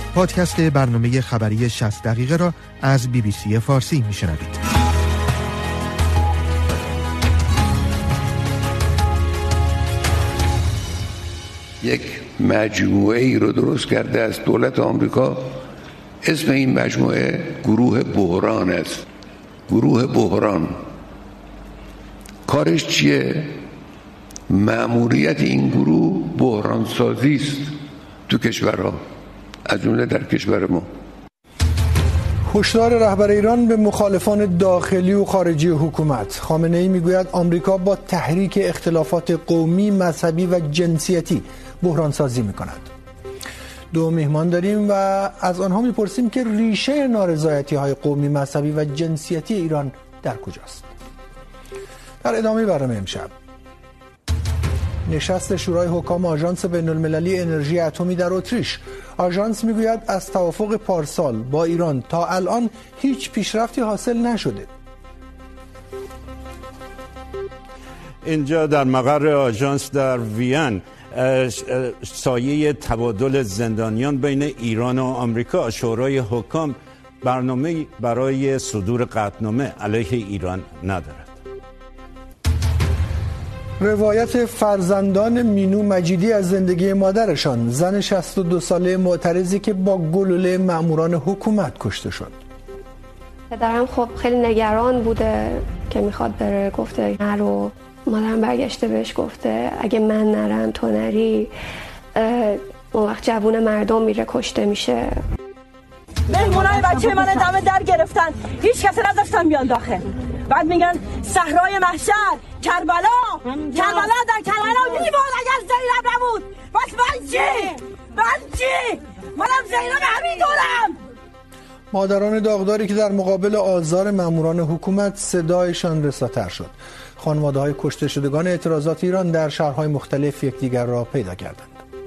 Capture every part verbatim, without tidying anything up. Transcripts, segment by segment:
پادکست برنامه خبری شصت دقیقه را از بی بی سی فارسی میشنوید. یک مجموعه ای رو درست کرده از دولت آمریکا. اسم این مجموعه گروه بحران است. گروه بحران کارش چیه؟ مأموریت این گروه بحران سازی است تو کشورها، از جمله در کشور ما. هشدار رهبر ایران به مخالفان داخلی و خارجی حکومت. خامنه‌ای میگوید آمریکا با تحریک اختلافات قومی، مذهبی و جنسیتی بحران سازی میکند. دو مهمان داریم و از آنها میپرسیم که ریشه نارضایتی‌های قومی، مذهبی و جنسیتی ایران در کجاست. در ادامه برنامه امشب نشست شورای حکام آژانس بین‌المللی انرژی اتمی در اتریش. آژانس میگوید از توافق پارسال با ایران تا الان هیچ پیشرفتی حاصل نشده. اینجا در مقر آژانس در وین سایه تبادل زندانیان بین ایران و آمریکا، شورای حکام برنامه برای صدور قطعنامه علیه ایران ندارد. روایت فرزندان مینو مجیدی از زندگی مادرشان، زن شصت و دو ساله معترضی که با گلوله مأموران حکومت کشته شد. پدرم خب خیلی نگران بوده که میخواد بره، گفته نرو. مادرم برگشته بهش گفته اگه من نرم تو نری، اون وقت جوون مردم میره کشته میشه. مهمونای بچه من دم در گرفتن، هیچ کس نذاشتن بیان داخل. بعد میگن صحرای محشر، کربلا، کربلا در کربلا میبود اگر زینب نبود. بس من چی؟ من چی؟ منم زینب همینطورم. مادران داغداری که در مقابل آزار ماموران حکومت صدایشان رساتر شد. خانواده‌های کشته شدگان اعتراضات ایران در شهرهای مختلف یکدیگر را پیدا کردند.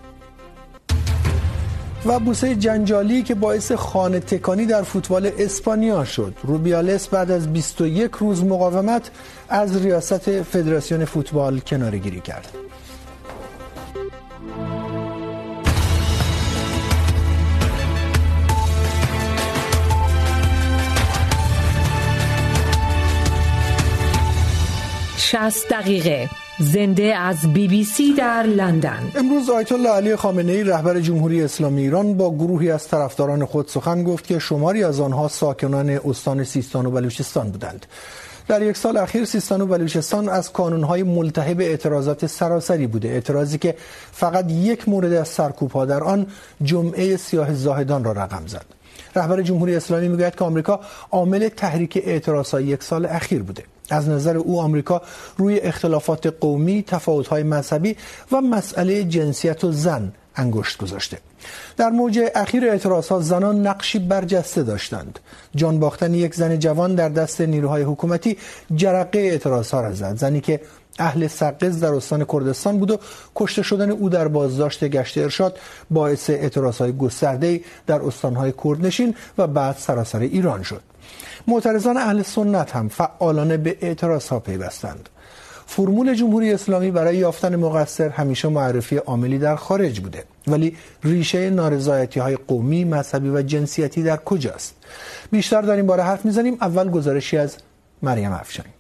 و بوسه جنجالی که باعث خانه تکانی در فوتبال اسپانیا شد. روبیالس بعد از بیست و یک روز مقاومت از ریاست فدراسیون فوتبال کناره‌گیری کرد. شصت دقیقه زنده از بی بی سی در لندن. امروز آیت الله علی خامنه‌ای رهبر جمهوری اسلامی ایران با گروهی از طرفداران خود سخن گفت که شماری از آنها ساکنان استان سیستان و بلوچستان بودند. در یک سال اخیر سیستان و بلوچستان از کانون‌های ملتهب اعتراضات سراسری بوده، اعتراضی که فقط یک مورد از سرکوب‌ها در آن جمعه سیاه زاهدان را رقم زد. رهبر جمهوری اسلامی میگوید که آمریکا عامل تحریک اعتراضهای یک سال اخیر بوده. از نظر او آمریکا روی اختلافات قومی، تفاوت‌های مذهبی و مسئله جنسیت و زن انگشت گذاشته. در موج اخیر اعتراضها زنان نقشی برجسته داشتند. جان باختن یک زن جوان در دست نیروهای حکومتی جرقه اعتراضها را زد. زنی که اهل سقز در استان کردستان بود و کشته شدن او در بازداشت گشت ارشاد باعث اعتراضهای گسترده‌ای در استانهای کردنشین و بعد سراسر ایران شد. معترضان اهل سنت هم فعالانه به اعتراضها پیوستند. فرمول جمهوری اسلامی برای یافتن مقصر همیشه معرفی عاملی در خارج بوده، ولی ریشه نارضایتی‌های قومی، مذهبی و جنسیتی در کجاست؟ بیشتر در این باره حرف می‌زنیم. اول گزارشی از مریم افشنگ.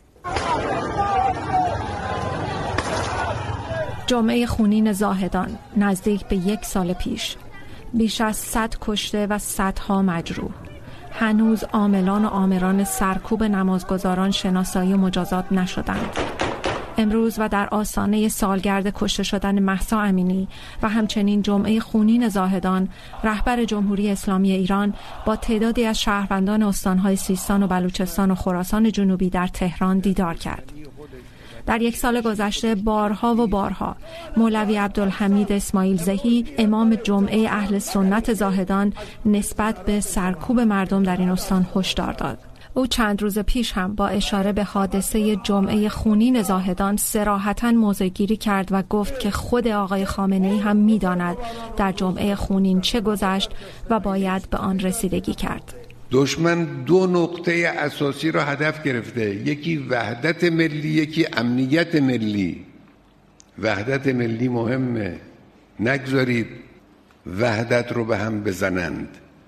جمعه خونین زاهدان نزدیک به یک سال پیش، بیش از صد کشته و صدها مجروح. هنوز عاملان و آمران سرکوب نمازگزاران شناسایی و مجازات نشدند. امروز و در آستانه سالگرد کشته شدن مهسا امینی و همچنین جمعه خونین زاهدان، رهبر جمهوری اسلامی ایران با تعدادی از شهروندان استانهای سیستان و بلوچستان و خراسان جنوبی در تهران دیدار کرد. در یک سال گذشته بارها و بارها مولوی عبدالحمید اسماعیل زهی امام جمعه اهل سنت زاهدان نسبت به سرکوب مردم در این استان هشدار داد. او چند روز پیش هم با اشاره به حادثه جمعه خونین زاهدان صراحتاً موضع‌گیری کرد و گفت که خود آقای خامنه‌ای هم می‌داند در جمعه خونین چه گذشت و باید به آن رسیدگی کرد. دشمن دو نقطه اساسی را هدف گرفته، یکی وحدت ملی، یکی امنیت ملی. وحدت ملی مهمه، نگذارید وحدت رو به هم بزنند.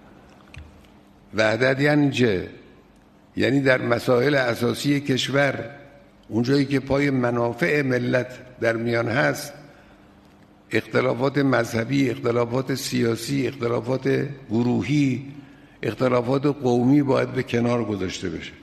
وحدت یعنی چه؟ یعنی در مسائل اساسی کشور، اونجایی که پای منافع ملت در میان هست، اختلافات مذهبی، اختلافات سیاسی، اختلافات گروهی، اختلافات قومی باید به کنار گذاشته بشه.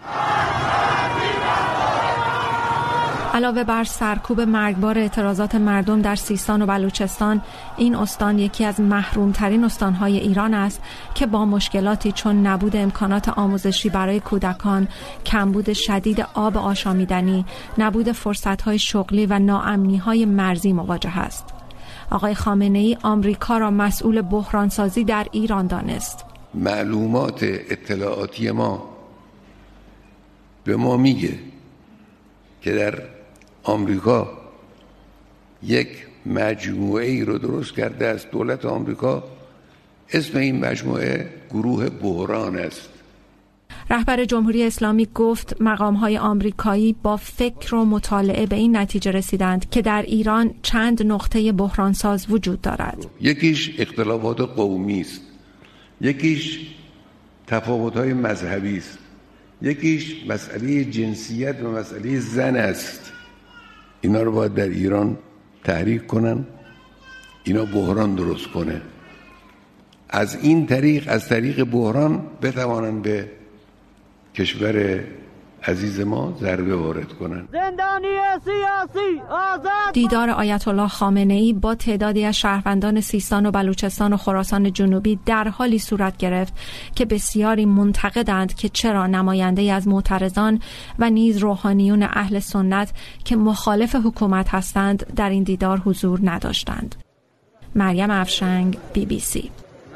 علاوه بر سرکوب مرگبار اعتراضات مردم در سیستان و بلوچستان، این استان یکی از محرومترین استانهای ایران است که با مشکلاتی چون نبود امکانات آموزشی برای کودکان، کمبود شدید آب آشامیدنی، نبود فرصتهای شغلی و ناامنیهای مرزی مواجه است. آقای خامنه‌ای آمریکا را مسئول بحرانسازی در ایران دانست. معلومات اطلاعاتی ما به ما میگه که در آمریکا یک مجموعه ای رو درست کرده از دولت آمریکا. اسم این مجموعه گروه بحران است. رهبر جمهوری اسلامی گفت مقام‌های آمریکایی با فکر و مطالعه به این نتیجه رسیدند که در ایران چند نقطه بحرانساز وجود دارد. یکیش اختلافات قومی است، یکیش تفاوت‌های مذهبی است، یکیش مسئله جنسیت و مسئله زن است. اینا رو باید در ایران تحریک کنن، اینا بحران درست کنه. از این طریق، از طریق بحران بتوانن به کشور عزیز ما ضربه وارد کنن. زندانی سیاسی آزاد. دیدار آیت الله خامنه‌ای با تعدادی از شهروندان سیستان و بلوچستان و خراسان جنوبی در حالی صورت گرفت که بسیاری منتقدند که چرا نماینده از معترضان و نیز روحانیون اهل سنت که مخالف حکومت هستند در این دیدار حضور نداشتند. مریم افشنگ، بی بی سی.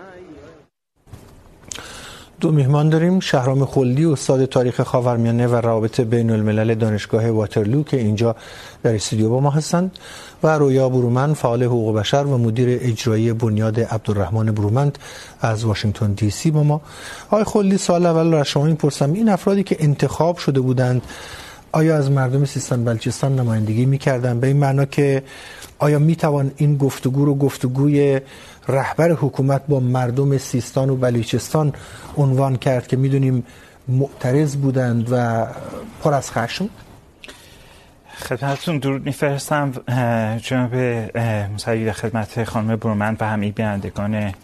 دو میهمان داریم. شهرام خلدی، استاد تاریخ خاورمیانه و روابط بین الملل دانشگاه واترلو که اینجا در استودیو با ما هستند، و رویا برومند، فعال حقوق بشر و مدیر اجرایی بنیاد عبدالرحمن برومند از واشنگتن دی سی با ما. آقای خلدی، سوال اول را از شما میپرسم. این افرادی که انتخاب شده بودند آیا از مردم سیستان بلوچستان نمایندگی میکردند؟ به این معنا که آیا میتوان این گفتگو رو گفتگوی رهبر حکومت با مردم سیستان و بلوچستان عنوان کرد که میدونیم معترض بودند و پر از خشم؟ خدمتتون درود میفرستم جناب مسعودی و خدمت خانم برومند و همه بینندگان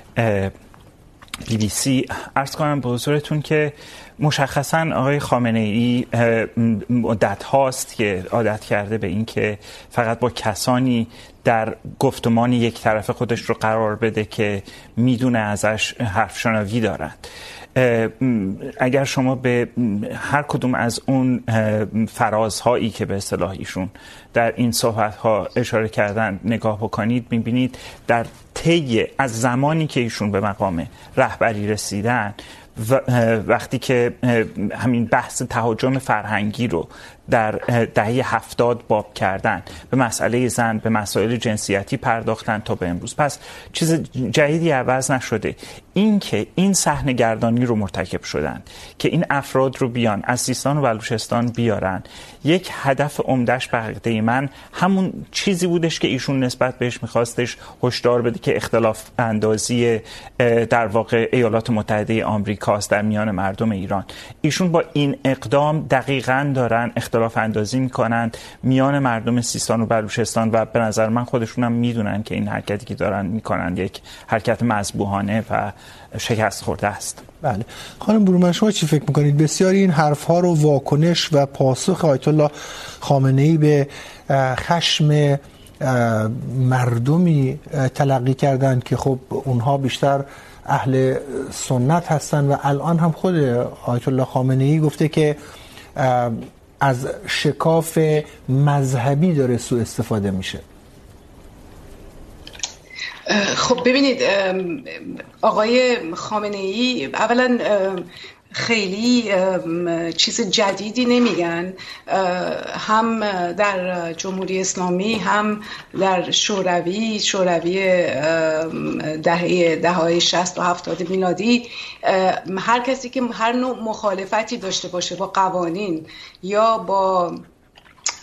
بی بی سی. عرض کنم به حضورتون که مشخصاً آقای خامنه‌ای مدت هاست که عادت کرده به این که فقط با کسانی در گفتمان یک طرف خودش رو قرار بده که میدونه ازش حرف شنوی دارند. اگر شما به هر کدوم از اون فرازهایی که به اصطلاح ایشون در این صحبت‌ها اشاره کردن نگاه بکنید، می‌بینید در طی از زمانی که ایشون به مقام رهبری رسیدن و وقتی که همین بحث تهاجم فرهنگی رو در دهه هفتاد باب کردن، به مسئله زن، به مسائل جنسیتی پرداختن تا به امروز. پس چیز جدیدی عوض نشده. این که این صحنه گردانی رو مرتکب شدن که این افراد رو بیان از سیستان و بلوچستان بیارن، یک هدف عمده‌اش به عقیده من همون چیزی بودش که ایشون نسبت بهش میخواستش هشدار بده که اختلاف اندازی در واقع ایالات متحده آمریکاست در میان مردم ایران. ایشون با این اقدام دقیقاً دارن اختلاف اندازی میکنند میان مردم سیستان و بلوچستان و به نظر من خودشون هم میدونن که این حرکتی که دارن میکنن یک حرکت مذبوحانه و شکست خورده است. بله. خانم برومند، شما چی فکر میکنید؟ بسیاری این حرفها رو واکنش و پاسخ آیت الله خامنه‌ای به خشم مردمی تلقی کردند که خب اونها بیشتر اهل سنت هستند و الان هم خود آیت الله خامنه‌ای گفته که از شکاف مذهبی داره سوء استفاده میشه. خب ببینید، آقای خامنه‌ای اولا خیلی چیز جدیدی نمیگن، هم در جمهوری اسلامی هم در شوروی شوروی دهه دههای شصت و هفتاد میلادی، هر کسی که هر نوع مخالفتی داشته باشه با قوانین یا با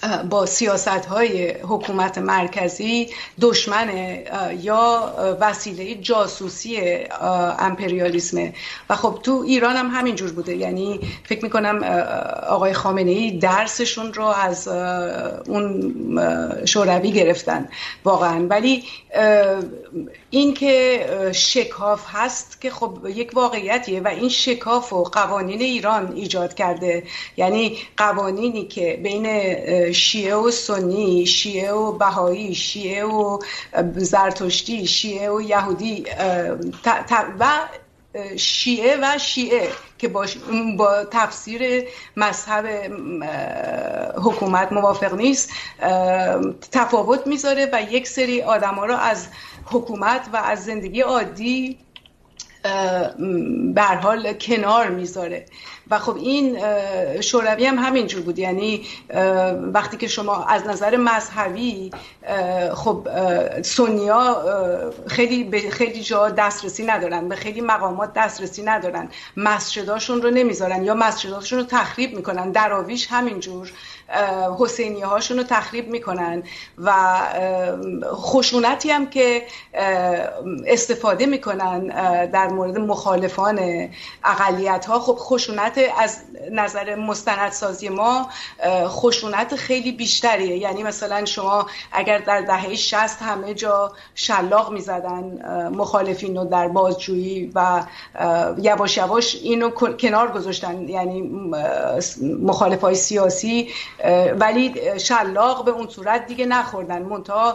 با سیاست‌های حکومت مرکزی دشمن یا وسیله جاسوسی امپریالیسمه و خب تو ایران هم همین جور بوده. یعنی فکر میکنم آقای خامنه‌ای درسشون رو از اون شوروی گرفتن واقعا. ولی این که شکاف هست که خب یک واقعیتیه و این شکاف و قوانین ایران ایجاد کرده. یعنی قوانینی که بین شیعه و سنی، شیعه و بهایی، شیعه و زرتشتی، شیعه و یهودی و شیعه و شیعه که با, با تفسیر مذهب حکومت موافق نیست تفاوت میذاره و یک سری آدم ها رو از حکومت و از زندگی عادی به هر حال کنار میذاره. و خب این شوروی هم همینجور بود. یعنی وقتی که شما از نظر مذهبی خب سنی‌ها خیلی به خیلی جا دسترسی ندارن، به خیلی مقامات دسترسی ندارن، مسجداشون رو نمیذارن یا مسجداشون رو تخریب میکنن. دراویش همینجور حسینی هاشون رو تخریب میکنن و خشونتی هم که استفاده میکنن در مورد مخالفان اقلیت ها، خب خشونت از نظر مستندسازی ما خشونت خیلی بیشتریه. یعنی مثلا شما اگر در دهه شصت همه جا شلاق میزدن مخالفین رو در بازجویی و یواش یواش اینو کنار گذاشتن، یعنی مخالفای سیاسی، ولی شلاق به اون صورت دیگه نخوردن. منتها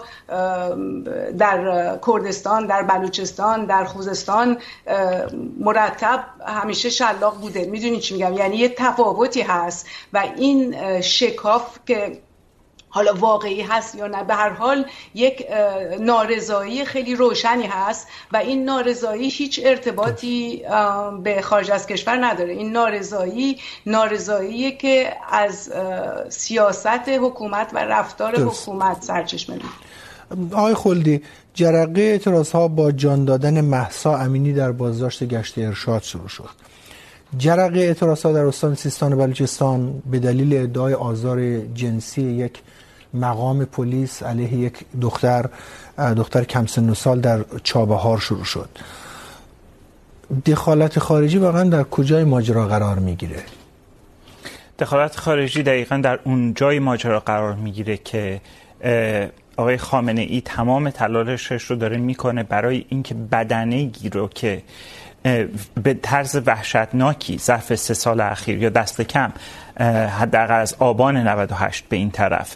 در کردستان، در بلوچستان، در خوزستان مرتب همیشه شلاق بوده. میدونی چی میگم؟ یعنی یه تفاوتی هست و این شکاف که حالا واقعی هست یا نه، به هر حال یک نارضایی خیلی روشنی هست و این نارضایی هیچ ارتباطی به خارج از کشور نداره. این نارضایی نارضاییه که از سیاست حکومت و رفتار درست. حکومت سرچشمه میگیره. آقای خلدی، جرقه اعتراضها با جان دادن مهسا امینی در بازداشت گشت ارشاد شروع شد. جرقه اعتراضها در استان سیستان و بلوچستان به دلیل ادعای آزار جنسی یک مقام پلیس علیه یک دختر دختر کم سن و سال در چابهار شروع شد. دخالت خارجی واقعا در کجای ماجرا قرار میگیره؟ دخالت خارجی دقیقاً در اون جای ماجرا قرار میگیره که آقای خامنه ای تمام تلاشش رو داره میکنه برای اینکه بدنه‌ای رو که به طرز وحشتناکی ظرف سه سال اخیر یا دست کم حداقل از آبان نود و هشت به این طرف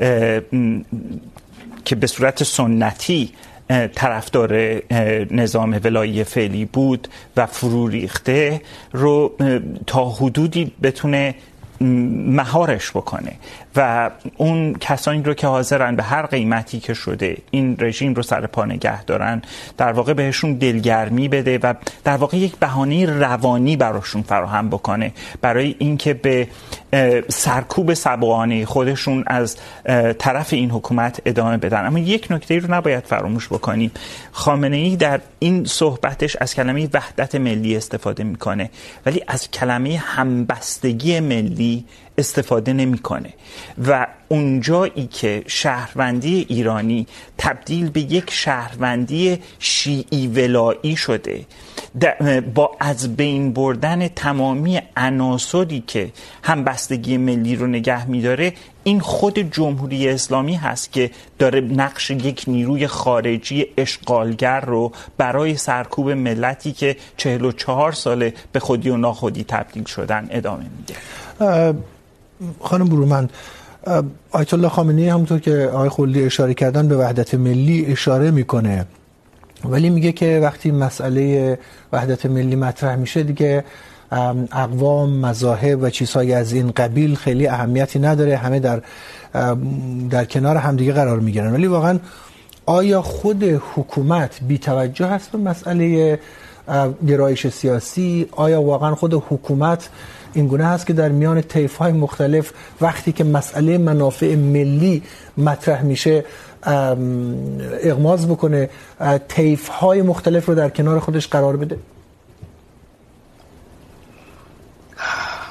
که به صورت سنتی طرفدار نظام ولایی فعلی بود و فرو ریخته رو تا حدودی بتونه مهارش بکنه و اون کسانی رو که حاضرن به هر قیمتی که شده این رژیم رو سر پا نگه دارن در واقع بهشون دلگرمی بده و در واقع یک بهانه روانی براشون فراهم بکنه برای اینکه به سرکوب سبوانه خودشون از طرف این حکومت ادامه بدن. اما یک نکته رو نباید فراموش بکنیم. خامنه ای در این صحبتش از کلمه وحدت ملی استفاده میکنه ولی از کلمه همبستگی ملی استفاده نمیکنه و اونجایی که شهروندی ایرانی تبدیل به یک شهروندی شیعی ولایی شده با از بین بردن تمامی عناصری که همبستگی ملی رو نگه میداره، این خود جمهوری اسلامی هست که داره نقش یک نیروی خارجی اشغالگر رو برای سرکوب ملتی که چهل و چهار ساله به خودی و ناخودی تبدیل شدن ادامه میده. خانم برومند، آیت الله خامنه‌ای همونطور که آقای خلدی اشاره کردن به وحدت ملی اشاره میکنه ولی میگه که وقتی مسئله وحدت ملی مطرح میشه دیگه اقوام، مذاهب و چیزهای از این قبیل خیلی اهمیتی نداره، همه در در کنار همدیگه قرار میگیرن. ولی واقعا آیا خود حکومت بی توجه هست به مسئله گرایش سیاسی؟ آیا واقعا خود حکومت این گونه هست که در میان طیف‌های مختلف وقتی که مسئله منافع ملی مطرح میشه اغماض بکنه، طیف‌های مختلف رو در کنار خودش قرار بده؟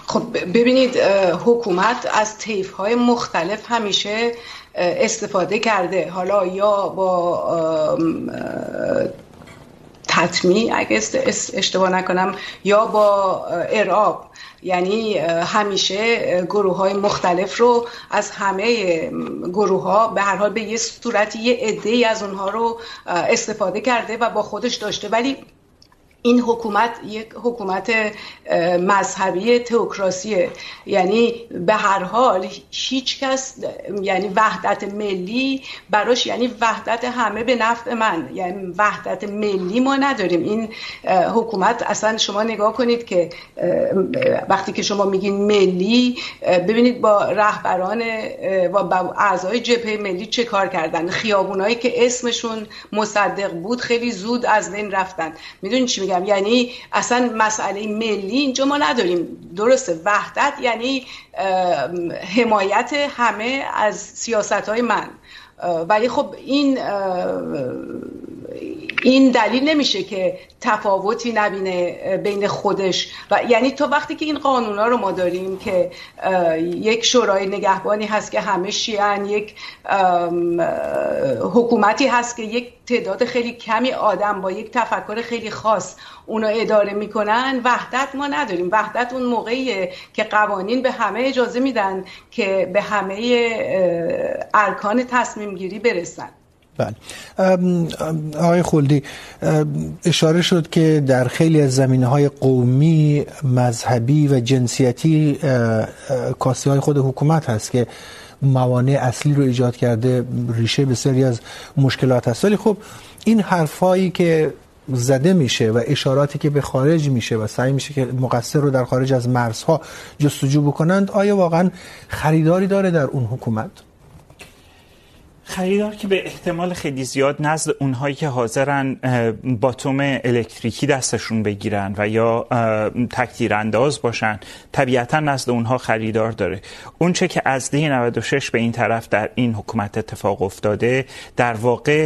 خب ببینید حکومت از طیف‌های مختلف همیشه استفاده کرده، حالا یا با تطمیع اگه اشتباه نکنم یا با ارعاب، یعنی همیشه گروه های مختلف رو از همه گروه ها به هر حال به یه صورتی یه عده‌ای از اونها رو استفاده کرده و با خودش داشته. ولی این حکومت یک حکومت مذهبی تئوکراسیه، یعنی به هر حال هیچ کس، یعنی وحدت ملی براش یعنی وحدت همه به نفع من، یعنی وحدت ملی ما نداریم. این حکومت اصلا شما نگاه کنید که وقتی که شما میگین ملی، ببینید با رهبران و با اعضای جبهه ملی چه کار کردن. خیابونایی که اسمشون مصدق بود خیلی زود از بین رفتن. میدونید چی میگم؟ یعنی اصلا مسئله ملی اینجا ما نداریم. درسته وحدت یعنی حمایت همه از سیاست‌های من، ولی خب این این دلیل نمیشه که تفاوتی نبینه بین خودش و یعنی تا وقتی که این قانونا رو ما داریم که یک شورای نگهبانی هست که همه شیعن، یک حکومتی هست که یک تعداد خیلی کمی آدم با یک تفکر خیلی خاص اونو اداره میکنن، وحدت ما نداریم. وحدت اون موقعیه که قوانین به همه اجازه میدن که به همه ارکان تصمیم گیری برسن. بله. آقای خلدی، اشاره شد که در خیلی از زمینه‌های قومی، مذهبی و جنسیتی کاستی‌های خود حکومت هست که موانع اصلی رو ایجاد کرده، ریشه بسیاری از مشکلات هست. ولی خب این حرفایی که زده میشه و اشاراتی که به خارج میشه و سعی میشه که مقصر رو در خارج از مرزها جستجو بکنند، آیا واقعا خریداری داره در اون حکومت؟ خریدار که به احتمال خیلی زیاد نزد اونهایی که حاضرن باتوم الکتریکی دستشون بگیرن و یا تک‌تیرانداز باشن، طبیعتا نزد اونها خریدار داره. اون چه که از دهه نود و شش به این طرف در این حکومت اتفاق افتاده، در واقع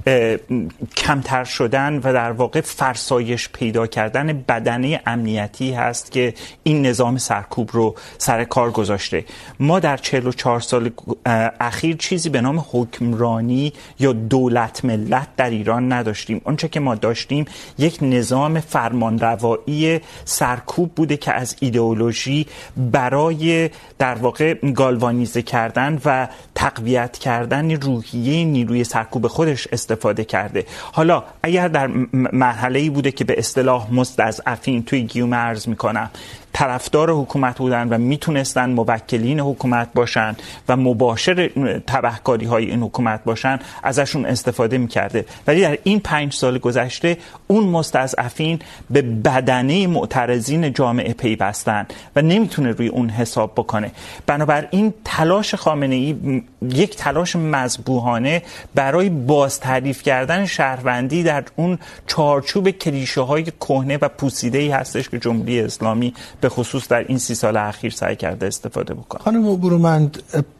کمتر شدن و در واقع فرسایش پیدا کردن بدنه امنیتی هست که این نظام سرکوب رو سر کار گذاشته. ما در چهل و چهار سال اخیر چیزی به نام حکمرانی یا دولت ملت در ایران نداشتیم. آنچه که ما داشتیم یک نظام فرمانروایی سرکوب بوده که از ایدئولوژی برای در واقع گالوانیزه کردن و تقویت کردن روحیه نیروی سرکوب خودش استفاده کرده. حالا اگر در مرحله‌ای بوده که به اصطلاح مستضعفین، توی گیومه عرض میکنم، طرفدار حکومت بودن و میتونستن موکلین حکومت باشن و مباشر تبهکاری های این حکومت باشن، ازشون استفاده میکرده. ولی در این پنج سال گذشته اون مستضعفین به بدنه معترضین جامعه پیوستن و نمیتونه روی اون حساب بکنه. بنابراین تلاش خامنه‌ای یک تلاش مذبوحانه برای باز تعریف کردن شهروندی در اون چارچوب کلیشه های کهنه و پوسیده‌ای هستش که جمهوری اسلامی به خصوص در این سی سال اخیر سعی کرده استفاده بکنه. خانم برومند،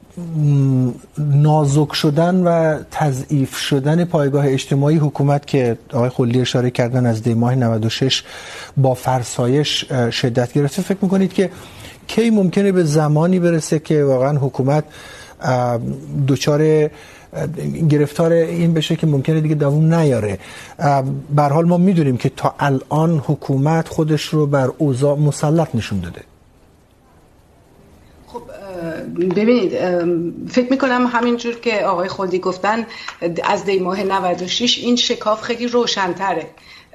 نازک شدن و تضعیف شدن پایگاه اجتماعی حکومت که آقای خلدی اشاره کردن از دی ماه نود و شش با فرسایش شدت گرفته، فکر میکنید که کی ممکنه به زمانی برسه که واقعا حکومت دچار گرفتار این بشه که ممکنه دیگه دوام نیاره؟ به هر حال ما میدونیم که تا الان حکومت خودش رو بر اوضاع مسلط نشون داده. خب ببینید، فکر میکنم همینجور که آقای خلدی گفتن از دی ماه نود و شش این شکاف خیلی روشن‌تره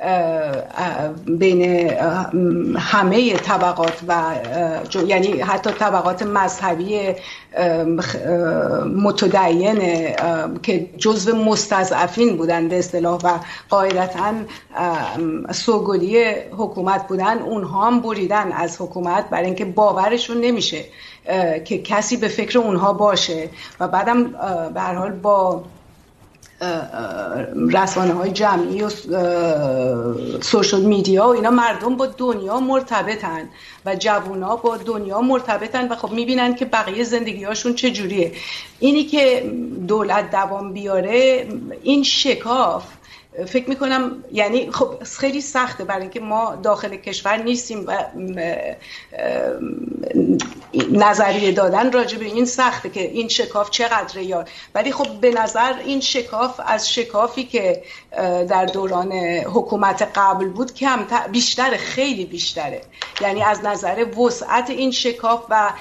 بین همه طبقات و یعنی حتی طبقات مذهبی متدین که جزو مستضعفین بودن به اصطلاح و قاعدتاً سوگلی حکومت بودن، اونها هم بریدن از حکومت برای اینکه باورشون نمیشه که کسی به فکر اونها باشه و بعدم به هر حال با رسانه های جمعی و سوشال میدیا و اینا مردم با دنیا مرتبطن و جوونا با دنیا مرتبطن و خب میبینن که بقیه زندگی هاشون چجوریه. اینی که دولت دوام بیاره، این شکاف فکر میکنم یعنی خب خیلی سخته برای اینکه ما داخل کشور نیستیم و نظریه دادن راجع به این سخته که این شکاف چقدره، یا ولی خب به نظر این شکاف از شکافی که در دوران حکومت قبل بود کمتر، بیشتر، خیلی بیشتره. یعنی از نظر وسعت این شکاف و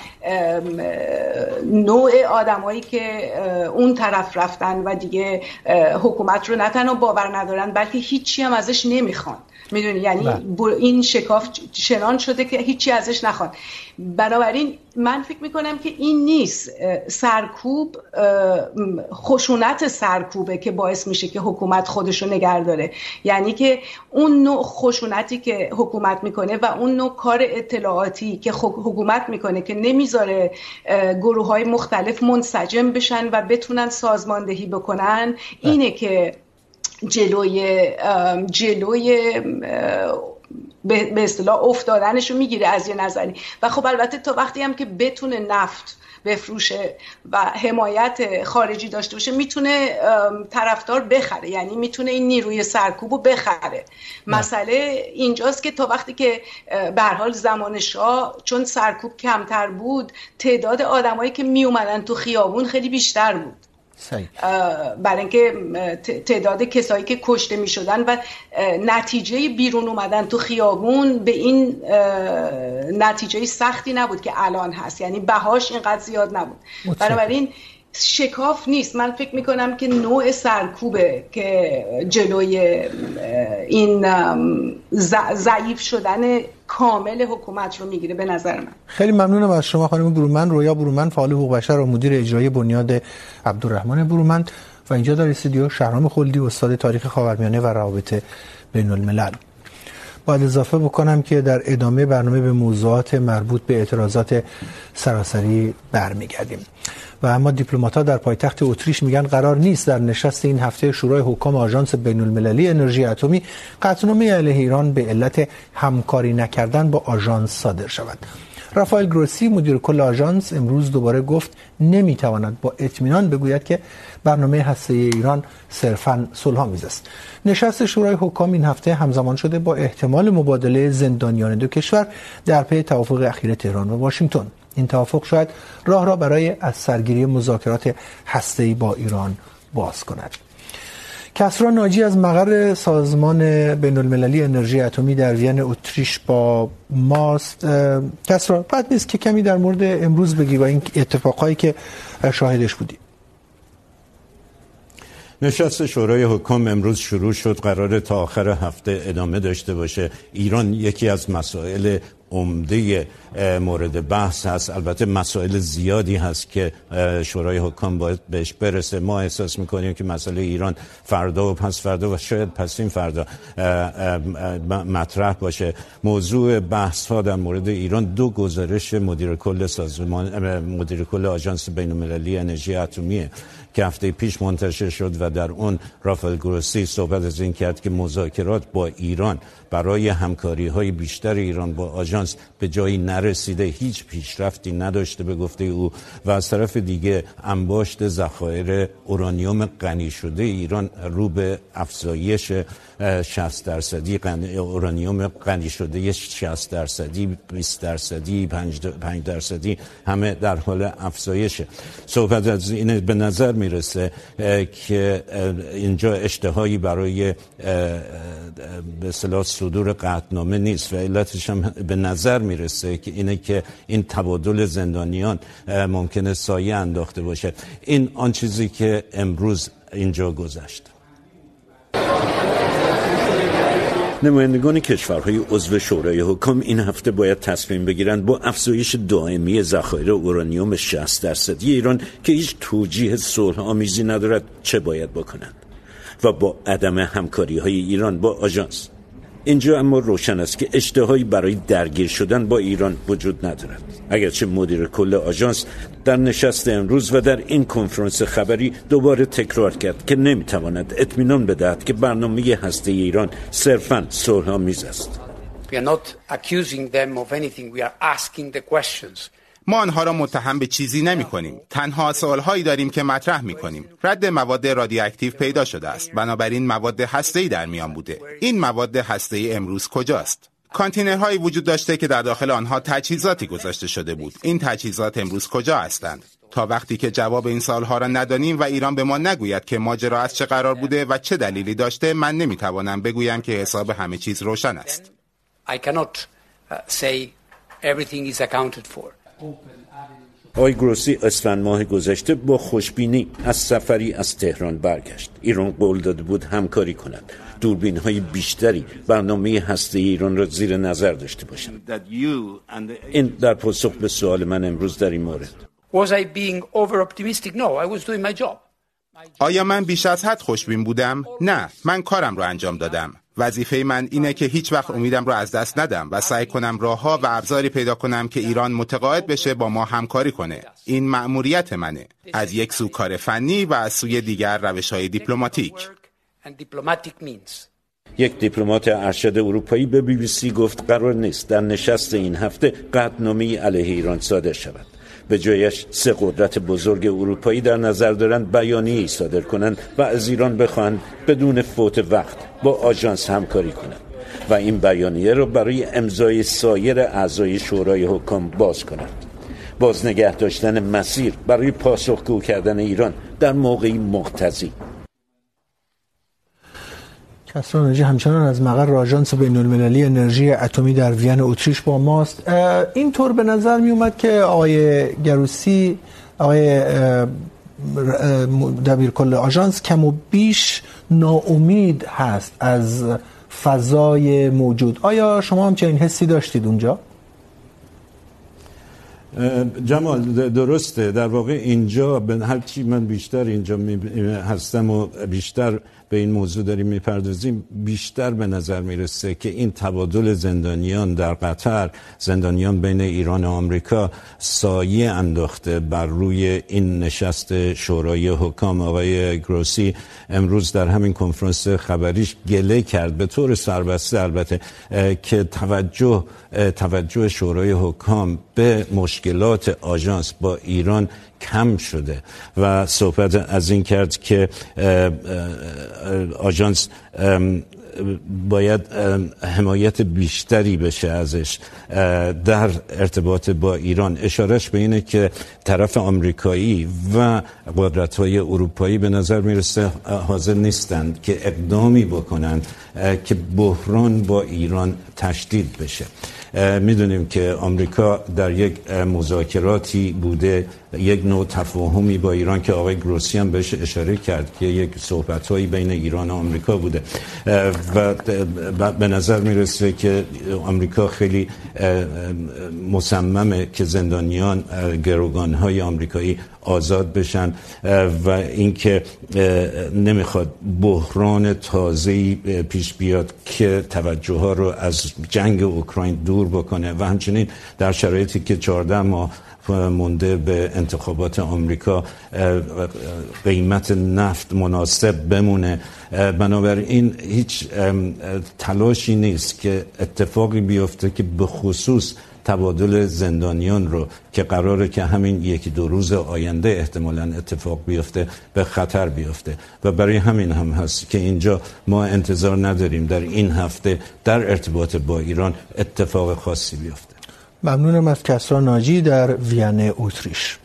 نوع آدمایی که اون طرف رفتن و دیگه حکومت رو نه تنها باور ندارن بلکه هیچی هم ازش نمیخوان. میدونی یعنی این شکاف چنان شده که هیچی ازش نخوان. بنابراین من فکر میکنم که این نیست، سرکوب خشونت سرکوبه که باعث میشه که حکومت خودشو نگه داره. یعنی که اون نوع خشونتی که حکومت میکنه و اون نوع کار اطلاعاتی که حکومت میکنه که نمیذاره گروه های مختلف منسجم بشن و بتونن سازماندهی بکنن، اینه که جلوی جلوی به اصطلاح افتادنشو میگیره از یه نظری. و خب البته تا وقتی هم که بتونه نفت بفروشه و حمایت خارجی داشته باشه میتونه طرفدار بخره، یعنی میتونه این نیروی سرکوبو بخره. مسئله اینجاست که تا وقتی که به هر حال زمان شاه چون سرکوب کمتر بود، تعداد آدمایی که میومدن تو خیابون خیلی بیشتر بود. برای اینکه تعداد کسایی که کشته می شدن و نتیجه بیرون اومدن تو خیابون به این نتیجه سختی نبود که الان هست، یعنی بهاش اینقدر زیاد نبود. بنابراین شکاف نیست، من فکر می کنم که نوع سرکوبه که جلوی این ضعیف شدن کامل حکومت رو میگیره به نظر من. خیلی ممنونم از شما خانم برومند. رویا برومند، فعال حقوق بشر و مدیر اجرایی بنیاد عبدالرحمن برومند. و اینجا در استودیو شهرام خلدی، استاد تاریخ خاورمیانه و روابط بین الملل. باید اضافه بکنم که در ادامه برنامه به موضوعات مربوط به اعتراضات سراسری برمیگردیم. و اما دیپلمات‌ها در پایتخت اتریش میگن قرار نیست در نشست این هفته شورای حکام آژانس بین‌المللی انرژی اتمی قطعنامه علیه ایران به علت همکاری نکردن با آژانس صادر شود. رافائل گروسی مدیر کل آژانس امروز دوباره گفت نمیتواند با اطمینان بگوید که برنامه هسته‌ای ایران صرفاً صلح‌آمیز است. نشست شورای حکام این هفته همزمان شده با احتمال مبادله زندانیان دو کشور در پی توافق اخیر تهران و واشنگتن. این توافق شاید راه را برای از سرگیری مذاکرات هسته‌ای با ایران باز کند. کسری ناجی از مقر سازمان بین‌المللی انرژی اتمی در وین اتریش با ماست. کسری، بد نیست که کمی در مورد امروز بگی و این اتفاقایی که شاهدش بودی. نشست شورای حکام امروز شروع شد، قرار تا آخر هفته ادامه داشته باشه. ایران یکی از مسائل عمده مورد بحث هست. البته مسائل زیادی هست که شورای حکام باید بهش برسه. ما احساس میکنیم که مسئله ایران فردا و پس فردا و شاید پس این فردا مطرح باشه. موضوع بحث ها در مورد ایران دو گزارش مدیر کل سازمان مدیر کل آژانس بین‌المللی انرژی اتمیه که هفته پیش منتشر شد و در اون رافائل گروسی صحبت از این کرد که مذاکرات با ایران برای همکاری‌های بیشتر ایران با آژانس به جایی نرسیده، هیچ پیشرفتی نداشته به گفته او. و از طرف دیگه انباشت ذخایر اورانیوم غنی شده ایران رو به افزایش شصت درصدی، اورانیوم غنی شده شصت درصدی، بیست درصدی، پنج درصدی همه در حال افزایشه. صحبت از این به نظر میرسه که اینجا اشتهایی برای به اصطلاح صدور قطعنامه نیست و علتش هم به نظر میرسه که اینه که این تبادل زندانیان ممکنه سایه انداخته باشه. این آن چیزی که امروز اینجا گذشت. نمایندگان کشورهای عضو شورای حکام این هفته باید تصمیم بگیرند با افزایش دائمی ذخایر اورانیوم شصت درصدی ایران که هیچ توجیه صلح آمیزی ندارد چه باید بکنند و با عدم همکاری‌های ایران با آژانس. اینجا اما روشن است که اشتهایی برای درگیر شدن با ایران وجود ندارد. اگرچه مدیر کل آژانس در نشست امروز و در این کنفرانس خبری دوباره تکرار کرد که نمیتواند اطمینان بدهد که برنامه هسته‌ای ایران صرفاً صلح‌آمیز است. We are not accusing them of anything. We are asking the questions. ما آنها را متهم به چیزی نمی کنیم. تنها سوالهایی داریم که مطرح می کنیم. رد مواد رادیواکتیو پیدا شده است. بنابراین مواد هسته‌ای در میان بوده. این مواد هسته‌ای امروز کجاست؟ کانتینرهایی وجود داشته که در داخل آنها تجهیزاتی گذاشته شده بود. این تجهیزات امروز کجا هستند؟ تا وقتی که جواب این سوالها را ندانیم و ایران به ما نگوید که ماجرا از چه قرار بوده و چه دلیلی داشته، من نمیتوانم بگویم که حساب همه چیز روشن است. I cannot say everything is accounted for. آقای گروسی اسفند ماه گذشته با خوشبینی از سفری از تهران برگشت. ایران قول داده بود همکاری کند. دوربین‌های بیشتری برنامه هسته‌ای ایران را زیر نظر داشته باشند. این در پاسخ به سوال من امروز در این مورد. Was I being over optimistic? No, I was doing my job. آیا من بیش از حد خوشبین بودم؟ نه، من کارم را انجام دادم. وظیفه من اینه که هیچ وقت امیدم را از دست ندم و سعی کنم راه‌ها و ابزاری پیدا کنم که ایران متقاعد بشه با ما همکاری کنه. این مأموریت منه. از یک سو کار فنی و از سوی دیگر روش‌های دیپلماتیک. یک دیپلمات ارشد اروپایی به بی بی سی گفت قرار نیست در نشست این هفته قطعنامه‌ای علیه ایران صادر شود. به جایش سه قدرت بزرگ اروپایی در نظر دارند بیانیه‌ای صادر کنند و از ایران بخواهند بدون فوت وقت با آژانس همکاری کنند و این بیانیه را برای امضای سایر اعضای شورای حکام باز کنند. باز نگه داشتن مسیر برای پاسخگو کردن ایران در موقعی مقتضی. کسری ناجی همچنان از مقر آژانس بین‌المللی انرژی اتمی در وین اتریش با ماست. اینطور به نظر می اومد که آقای گروسی، آقای دبیرکل آژانس کم و بیش ناامید هست از فضای موجود. آیا شما هم چنین حسی داشتید اونجا؟ جمال درسته. در واقع اینجا به هر چی من بیشتر اینجا هستم و بیشتر به این موضوع داریم میپردازیم، بیشتر به نظر میرسه که این تبادل زندانیان در قطر، زندانیان بین ایران و آمریکا، سایه انداخته بر روی این نشست شورای حکام. آقای گروسی امروز در همین کنفرانس خبریش گله کرد به طور سربسته البته که توجه توجه شورای حکام به مشکلات آژانس با ایران کم شده و صحبت از این کرد که آژانس باید حمایت بیشتری بشه ازش در ارتباط با ایران. اشارش به اینه که طرف آمریکایی و قدرت‌های اروپایی به نظر میرسه حاضر نیستند که اقدامی بکنند که بحران با ایران تشدید بشه. میدونیم که آمریکا در یک مذاکراتی بوده، یک نوع تفاهمی با ایران که آقای گروسی هم بهش اشاره کرد که یک صحبت‌هایی بین ایران و آمریکا بوده و به نظر میرسه که آمریکا خیلی مصممه که زندانیان، گروگان‌های آمریکایی آزاد بشن و اینکه نمیخواد بحران تازه‌ای پیش بیاد که توجه ها رو از جنگ اوکراین دور بکنه و همچنین در شرایطی که چهارده ماه مونده به انتخابات آمریکا قیمت نفت مناسب بمونه. بنابراین هیچ تلاشی نیست که اتفاقی بیفته که به خصوص تبادل زندانیان رو که قراره که همین یکی دو روز آینده احتمالاً اتفاق بیفته به خطر بیفته و برای همین هم هست که اینجا ما انتظار نداریم در این هفته در ارتباط با ایران اتفاق خاصی بیفته. ممنونم از کسری ناجی در وین اتریش.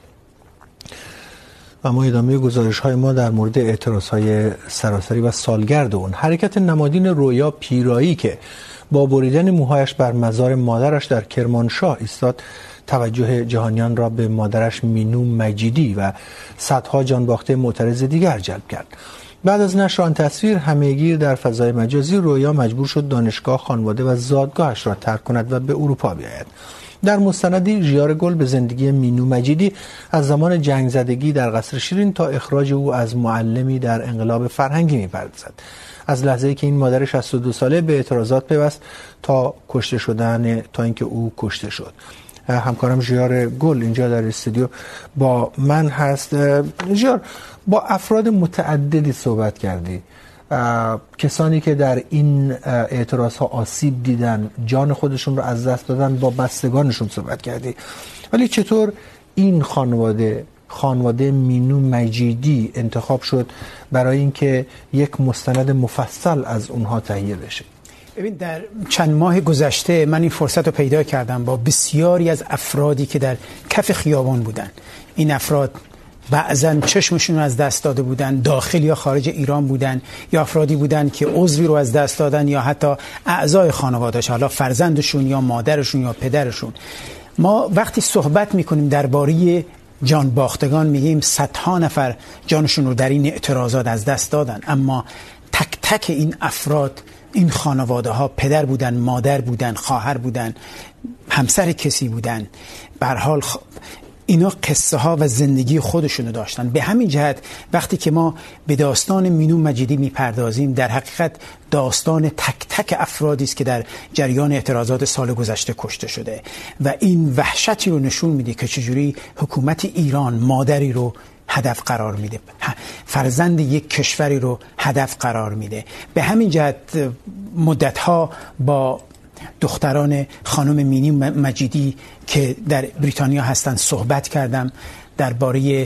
و ما ادامه گزارش‌های ما در مورد اعتراض‌های سراسری و سالگرد اون. حرکت نمادین رویا پیرایی که با بریدن موهایش بر مزار مادرش در کرمانشاه ایستاد، توجه جهانیان را به مادرش مینو مجیدی و صدها جانباخته معترض دیگر جلب کرد. بعد از نشر آن تصویر همه‌گیر در فضای مجازی، رویا مجبور شد دانشگاه، خانواده و زادگاهش را ترک کند و به اروپا بیاید. در مستندی ژیار گل به زندگی مینو مجیدی از زمان جنگ زدگی در قصر شیرین تا اخراج او از معلمی در انقلاب فرهنگی می‌پردازد. از لحظه‌ای که این مادر شصت و دو ساله به اعتراضات پیوست تا کشته شدن تا اینکه او کشته شد. همکارم ژیار گل اینجا در استودیو با من هست. ژیار، با افراد متعددی صحبت کردی کسانی که در این اعتراض ها آسیب دیدن، جان خودشون رو از دست دادن، با بستگانشون صحبت کردی. ولی چطور این خانواده خانواده مینو مجیدی انتخاب شد برای اینکه یک مستند مفصل از اونها تهیه بشه؟ ببین، در چند ماه گذشته من این فرصت رو پیدا کردم با بسیاری از افرادی که در کف خیابان بودن. این افراد بعضن چشمشون رو از دست داده بودن، داخل یا خارج ایران بودن، یا افرادی بودن که عضوی رو از دست دادن، یا حتی اعضای خانواده‌اش، حالا فرزندشون یا مادرشون یا پدرشون. ما وقتی صحبت میکنیم درباره جان باختگان میگیم صدها نفر جانشون رو در این اعتراضات از دست دادن، اما تک تک این افراد، این خانواده ها پدر بودن، مادر بودن، خواهر بودن، همسر کسی بودن، به هر حال خ... اینا قصه ها و زندگی خودشونو داشتن. به همین جهت وقتی که ما به داستان مینو مجیدی میپردازیم، در حقیقت داستان تک تک افرادی است که در جریان اعتراضات سال گذشته کشته شده و این وحشتی رو نشون میده که چجوری حکومت ایران مادری رو هدف قرار میده، فرزند یک کشوری رو هدف قرار میده. به همین جهت مدتها با دختران خانم مینی مجیدی که در بریتانیا هستن صحبت کردم درباره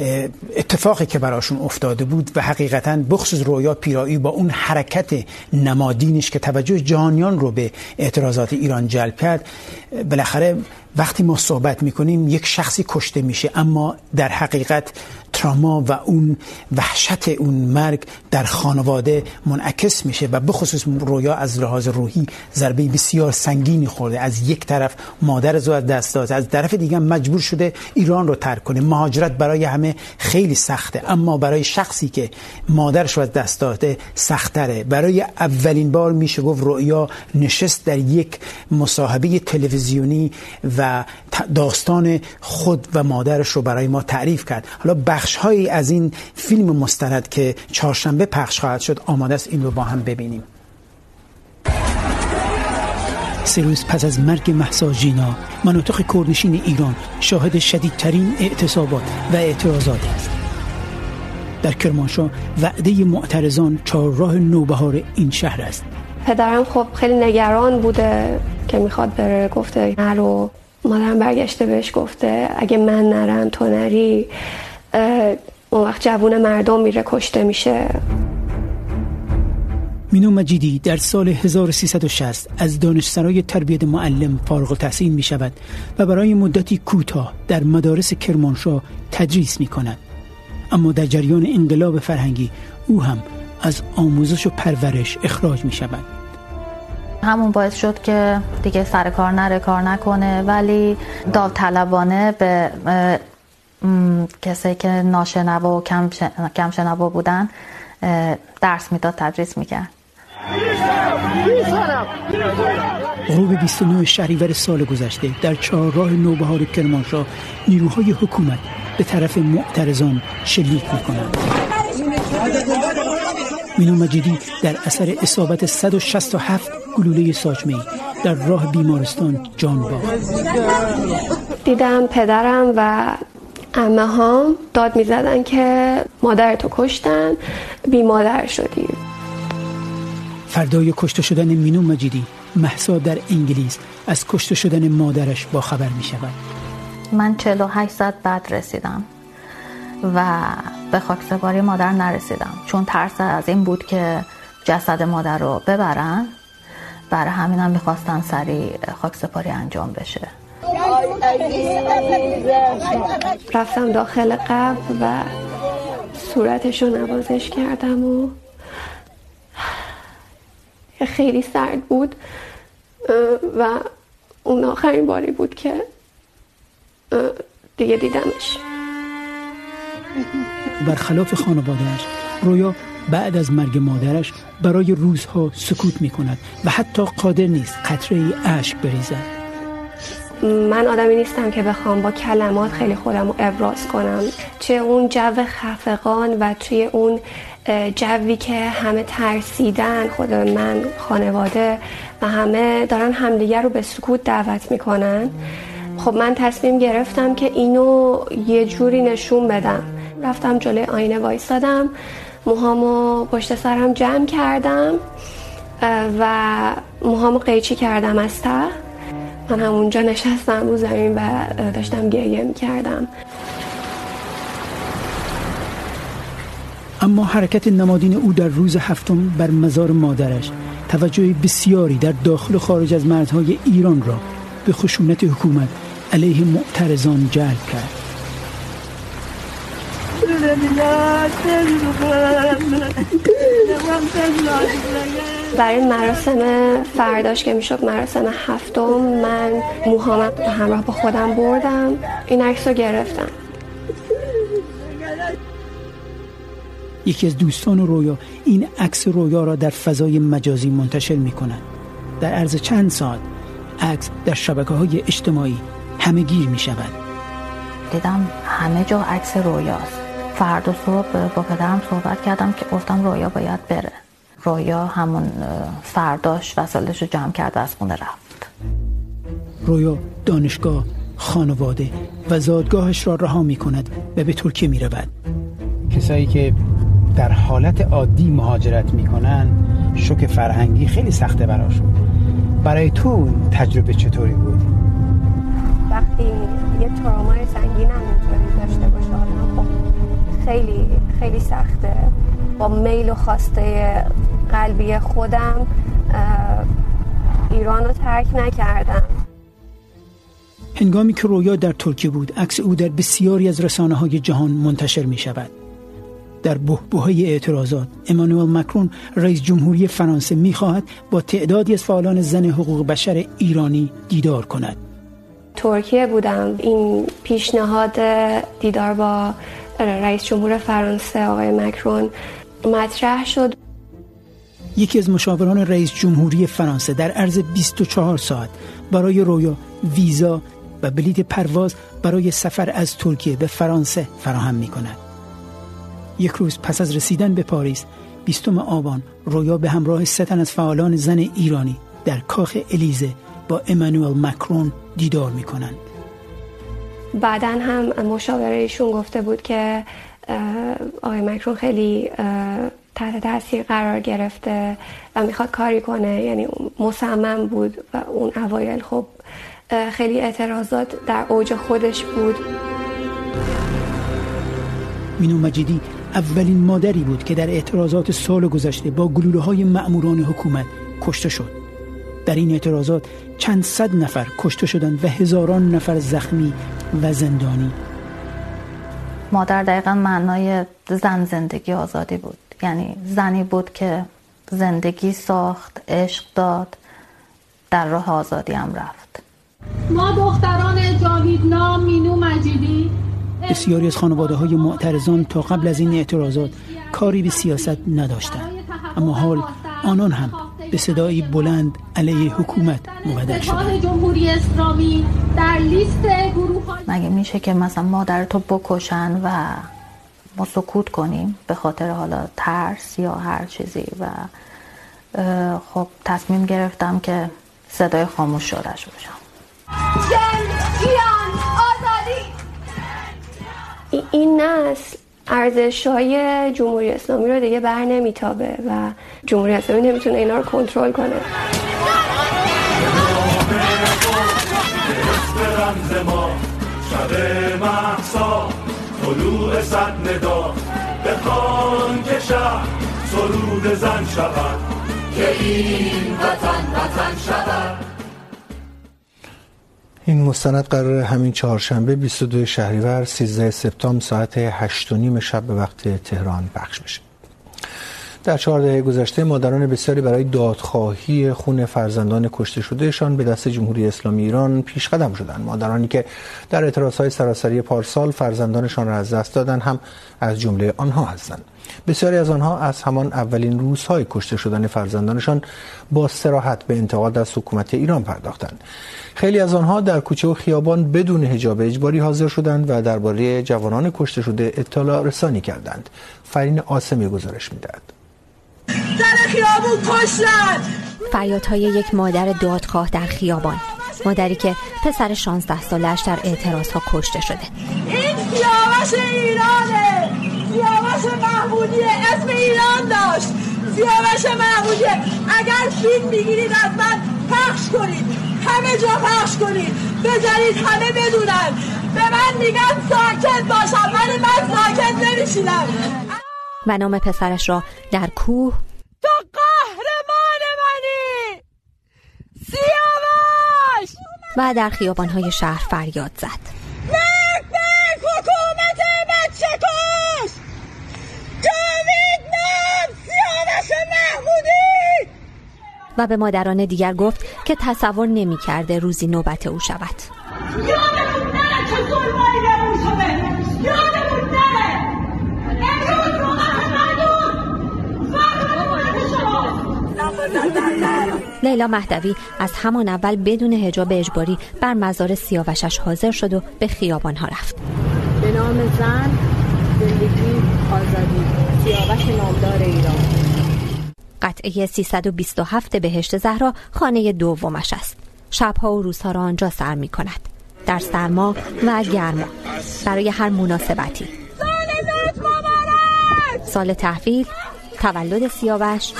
اتفاقی که براشون افتاده بود و حقیقتاً بخصوص رویا پیرایی با اون حرکت نمادینش که توجه جهانیان رو به اعتراضات ایران جلب کرد. بالاخره وقتی ما صحبت میکنیم یک شخصی کشته میشه، اما در حقیقت تراما و اون وحشت اون مرگ در خانواده منعکس میشه و بخصوص رویا از لحاظ روحی ضربه بسیار سنگینی خورده. از یک طرف مادرش رو از دست داد، از طرف دیگه مجبور شده ایران رو ترک کنه. مهاجرت برای همه خیلی سخته، اما برای شخصی که مادرش رو از دست داده سخت‌تره. برای اولین بار میشه گفت رویا نشست در یک مصاحبه تلویزیونی و داستان خود و مادرش رو برای ما تعریف کرد. حالا بخش‌هایی از این فیلم مستند که چهارشنبه پخش خواهد شد آماده است این رو با هم ببینیم. سه روز پس از مرگ مهسا ژینا، مناطق کوردنشین ایران شاهد شدیدترین اعتصابات و اعتراضات است. در کرمانشاه وعده معترضان چهارراه نوبهار این شهر است. پدرم خب خیلی نگران بوده که میخواد بره، گفته نرو. مادرم برگشته بهش گفته اگه من نرم تو نری، اون وقت جوون مردم میره کشته میشه. مینو مجیدی در سال هزار و سیصد و شصت از دانشسرای تربیت معلم فارغ التحصیل می شود و برای مدتی کوتاه در مدارس کرمانشاه تدریس می کند. اما در جریان انقلاب فرهنگی او هم از آموزش و پرورش اخراج می شود. همون باعث شد که دیگه سر کار نره، کار نکنه، ولی داوطلبانه به کسی که ناشنوا و کم, کم شنوا بودن درس میداد، تدریس میکرد. غروب بیست و نه شهریور سال گذشته در چهارراه نوبهار کرمانشاه نیروهای حکومت به طرف معترضان شلیک میکنند. مینو مجیدی در اثر اصابت صد و شصت و هفت گلوله ساچمه‌ای در راه بیمارستان جان باخت. دیدم پدرم و عمه هام داد می زدن که مادرتو کشتن، بی مادر شدی. فردای کشته شدن مینو مجیدی، مهسا در انگلیس از کشته شدن مادرش با خبر می شود. من چهل و هشت ساعت بعد رسیدم و به خاکسپاری مادر نرسیدم، چون ترس از این بود که جسد مادر رو ببرن. برای همینم میخواستن سریع خاکسپاری انجام بشه. رفتم داخل قبر و صورتشو نوازش کردم و خیلی سرد بود و اون آخرین باری بود که دیگه دیدمش. برخلاف خانواده‌اش، رویا بعد از مرگ مادرش برای روزها سکوت می کند و حتی قادر نیست قطره‌ای اشک بریزد. من آدمی نیستم که بخوام با کلمات خیلی خودم رو ابراز کنم. چه اون جو خفقان و توی اون جوی که همه ترسیدن، خود من، خانواده و همه دارن همدیگر رو به سکوت دعوت میکنن. خب من تصمیم گرفتم که اینو یه جوری نشون بدم. رفتم جلوی آینه وایسادم موهامو پشت سرم جمع کردم و موهامو قیچی کردم از ته. من همونجا نشستم رو زمین و داشتم گریه می‌کردم. اما حرکت نمادین او در روز هفتم بر مزار مادرش توجه بسیاری در داخل و خارج از مرزهای ایران را به خشونت حکومت علیه معترضان جلب کرد. برای مراسم فرداش که میشد مراسم هفتم، من موهام همراه با خودم بردم، این عکس رو گرفتم. یکی از دوستان رویا این عکس رویا را در فضای مجازی منتشر می کند. در عرض چند ساعت عکس در شبکه‌های اجتماعی همه گیر می شود. دیدم همه جا عکس رویاست. فردا صبح با پدرم صحبت کردم که گفتم رویا باید بره. رویا همون فرداش وسایلش رو جمع کرد و از خونه رفت. رویا دانشگاه، خانواده و زادگاهش را رها می کند و به ترکیه می رود. کسایی که در حالت عادی مهاجرت میکنن شوک فرهنگی خیلی سخته براشون. برای تو تجربه چطوری بود؟ وقتی یه ترومای سنگین هم اینطوری داشته باشه آدم، خب خیلی خیلی سخته. با میل و خواسته قلبی خودم ایران رو ترک نکردم. هنگامی که رویا در ترکیه بود، عکس او در بسیاری از رسانه‌های جهان منتشر می شود. در بحبوحه اعتراضات، امانوئل مکرون رئیس جمهوری فرانسه می‌خواهد با تعدادی از فعالان زن حقوق بشر ایرانی دیدار کند. ترکیه بودم، این پیشنهاد دیدار با رئیس جمهور فرانسه آقای مکرون مطرح شد. یکی از مشاوران رئیس جمهوری فرانسه در عرض بیست و چهار ساعت برای رویا ویزا و بلیط پرواز برای سفر از ترکیه به فرانسه فراهم می‌کند. یک روز پس از رسیدن به پاریس، بیستم آبان، رویا به همراه سه تن از فعالان زن ایرانی در کاخ الیزه با امانوئل مکرون دیدار می‌کنند. بعداً هم مشاور ایشون گفته بود که آقای مکرون خیلی تحت تاثیر قرار گرفته و میخواد کاری کنه، یعنی مصمم بود و اون اوایل خب خیلی اعتراضات در اوج خودش بود. مینو مجیدی اولین مادری بود که در اعتراضات سال گذشته با گلوله‌های مأموران حکومت کشته شد. در این اعتراضات چند صد نفر کشته شدند و هزاران نفر زخمی و زندانی. مادر دقیقا معنای زن زندگی آزادی بود، یعنی زنی بود که زندگی ساخت، عشق داد، در راه آزادی هم رفت. ما دختران جاویدنام مینو مجیدی. بسیاری از خانواده‌های معترضان تا قبل از این اعتراضات کاری به سیاست نداشتند، اما حال آنان هم به صدایی بلند علیه حکومت مبادر شدند. جمهوری اسلامی در لیست گروه‌های مگه میشه که مثلا مادرتو بکشن و ما سکوت کنیم به خاطر حالا ترس یا هر چیزی؟ و خب تصمیم گرفتم که صدای خاموش شدهش باشم. جان آزادی. این نسل ارزش‌های جمهوری اسلامی رو دیگه بر نمیتابه و جمهوری اسلامی نمیتونه اینا رو کنترل کنه. طلوع صد ندا بخوان که شهر سرود زن شود که این وطن وطن شود. این مستند قرار همین چهارشنبه بیست و دو شهریور سیزده سپتامبر ساعت هشت و نیم شب به وقت تهران پخش بشه. در چهار دهه گذشته مادران بسیاری برای دادخواهی خون فرزندان کشته شدهشان به دست جمهوری اسلامی ایران پیش قدم شدند. مادرانی که در اعتراضهای سراسری پارسال فرزندانشان را از دست دادند هم از جمله آنها هستند. بسیاری از آنها از همان اولین روزهای کشته شدن فرزندانشان با صراحت به انتقاد از حکومت ایران پرداختند. خیلی از آنها در کوچه و خیابان بدون حجاب اجباری حاضر شدند و درباره جوانان کشته شده اطلاع رسانی کردند. فرین عاصمی گزارش می‌دهد. در خیابون کشتن. فریادهای یک مادر دادخواه در خیابان، مادری که پسر شانزده سالش در اعتراضها کشته شده. این سیاوش ایرانه، سیاوش محمودی اسم ایران داشت. سیاوش محمودی اگر فیلم میگیرید از من پخش کنید، همه جا پخش کنید، بذارید همه بدونن. به من میگن ساکت باشم ولی من ساکت نمیشینم. و نام پسرش را در کوه تو قهرمان منی سیاوش و در خیابان‌های شهر فریاد زد. مرگ بر حکومت بچه کش! جاوید نام سیاوش محمودی! و به مادران دیگر گفت که تصور نمی کرده روزی نوبت او شود. یادمون نره که ظلمایی بمون شده، یادمون نره امروز رو لیلا مهدوی از همان اول بدون حجاب اجباری بر مزار سیاوشش حاضر شد و به خیابان‌ها رفت. به نام زن، زندگی، آزادی، سیاوش نامدار ایران. قطعه سیصد و بیست و هفت بهشت زهرا خانه دومش است. شبها و روزها را آنجا سر می کند، در سرما و گرما، برای هر مناسبتی. سال تحویل، تولد سیاوش،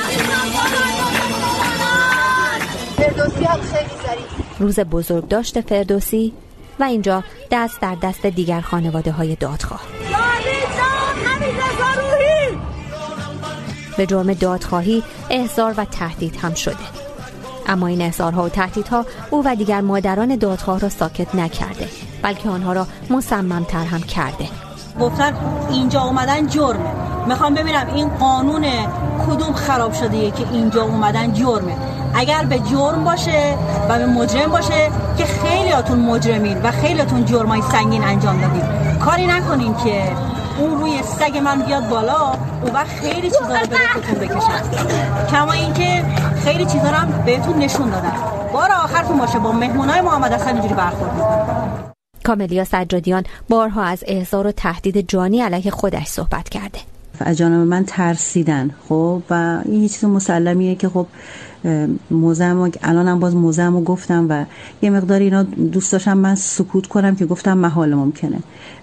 فردوسی هم خیلی ظریف، روز بزرگداشت فردوسی و اینجا دست در دست دیگر خانواده های دادخواه. به جرم دادخواهی احضار و تهدید هم شده، اما این احضارها و تهدیدها او و دیگر مادران دادخواه را ساکت نکرده، بلکه آنها را مصمم‌تر هم کرده. گفتن اینجا اومدن جرمه. میخوام ببینم این قانون کدوم خراب شده که اینجا اومدن جرمه. اگر به جرم باشه و به مجرم باشه که خیلیاتون مجرمین و خیلیاتون جرمای سنگین انجام دادید، کاری نکنین که اون روی سگ من بیاد بالا اون وقت خیلی چیزا رو به خودتون بکشن. کما اینکه خیلی چیزا رو هم بهتون نشون دادن. بار آخرتون باشه با مهمونای محمد حسن اینجوری برخورد میکنن. کاملیا سجادیان بارها از احضار و تهدید جانی علیه خودش صحبت کرده. از جانب من ترسیدن، خب و این چیز مسلمیه که خب موزم الانم باز موزم رو گفتم و یه مقداری اینا دوست داشتم من سکوت کنم که گفتم محال ممکنه.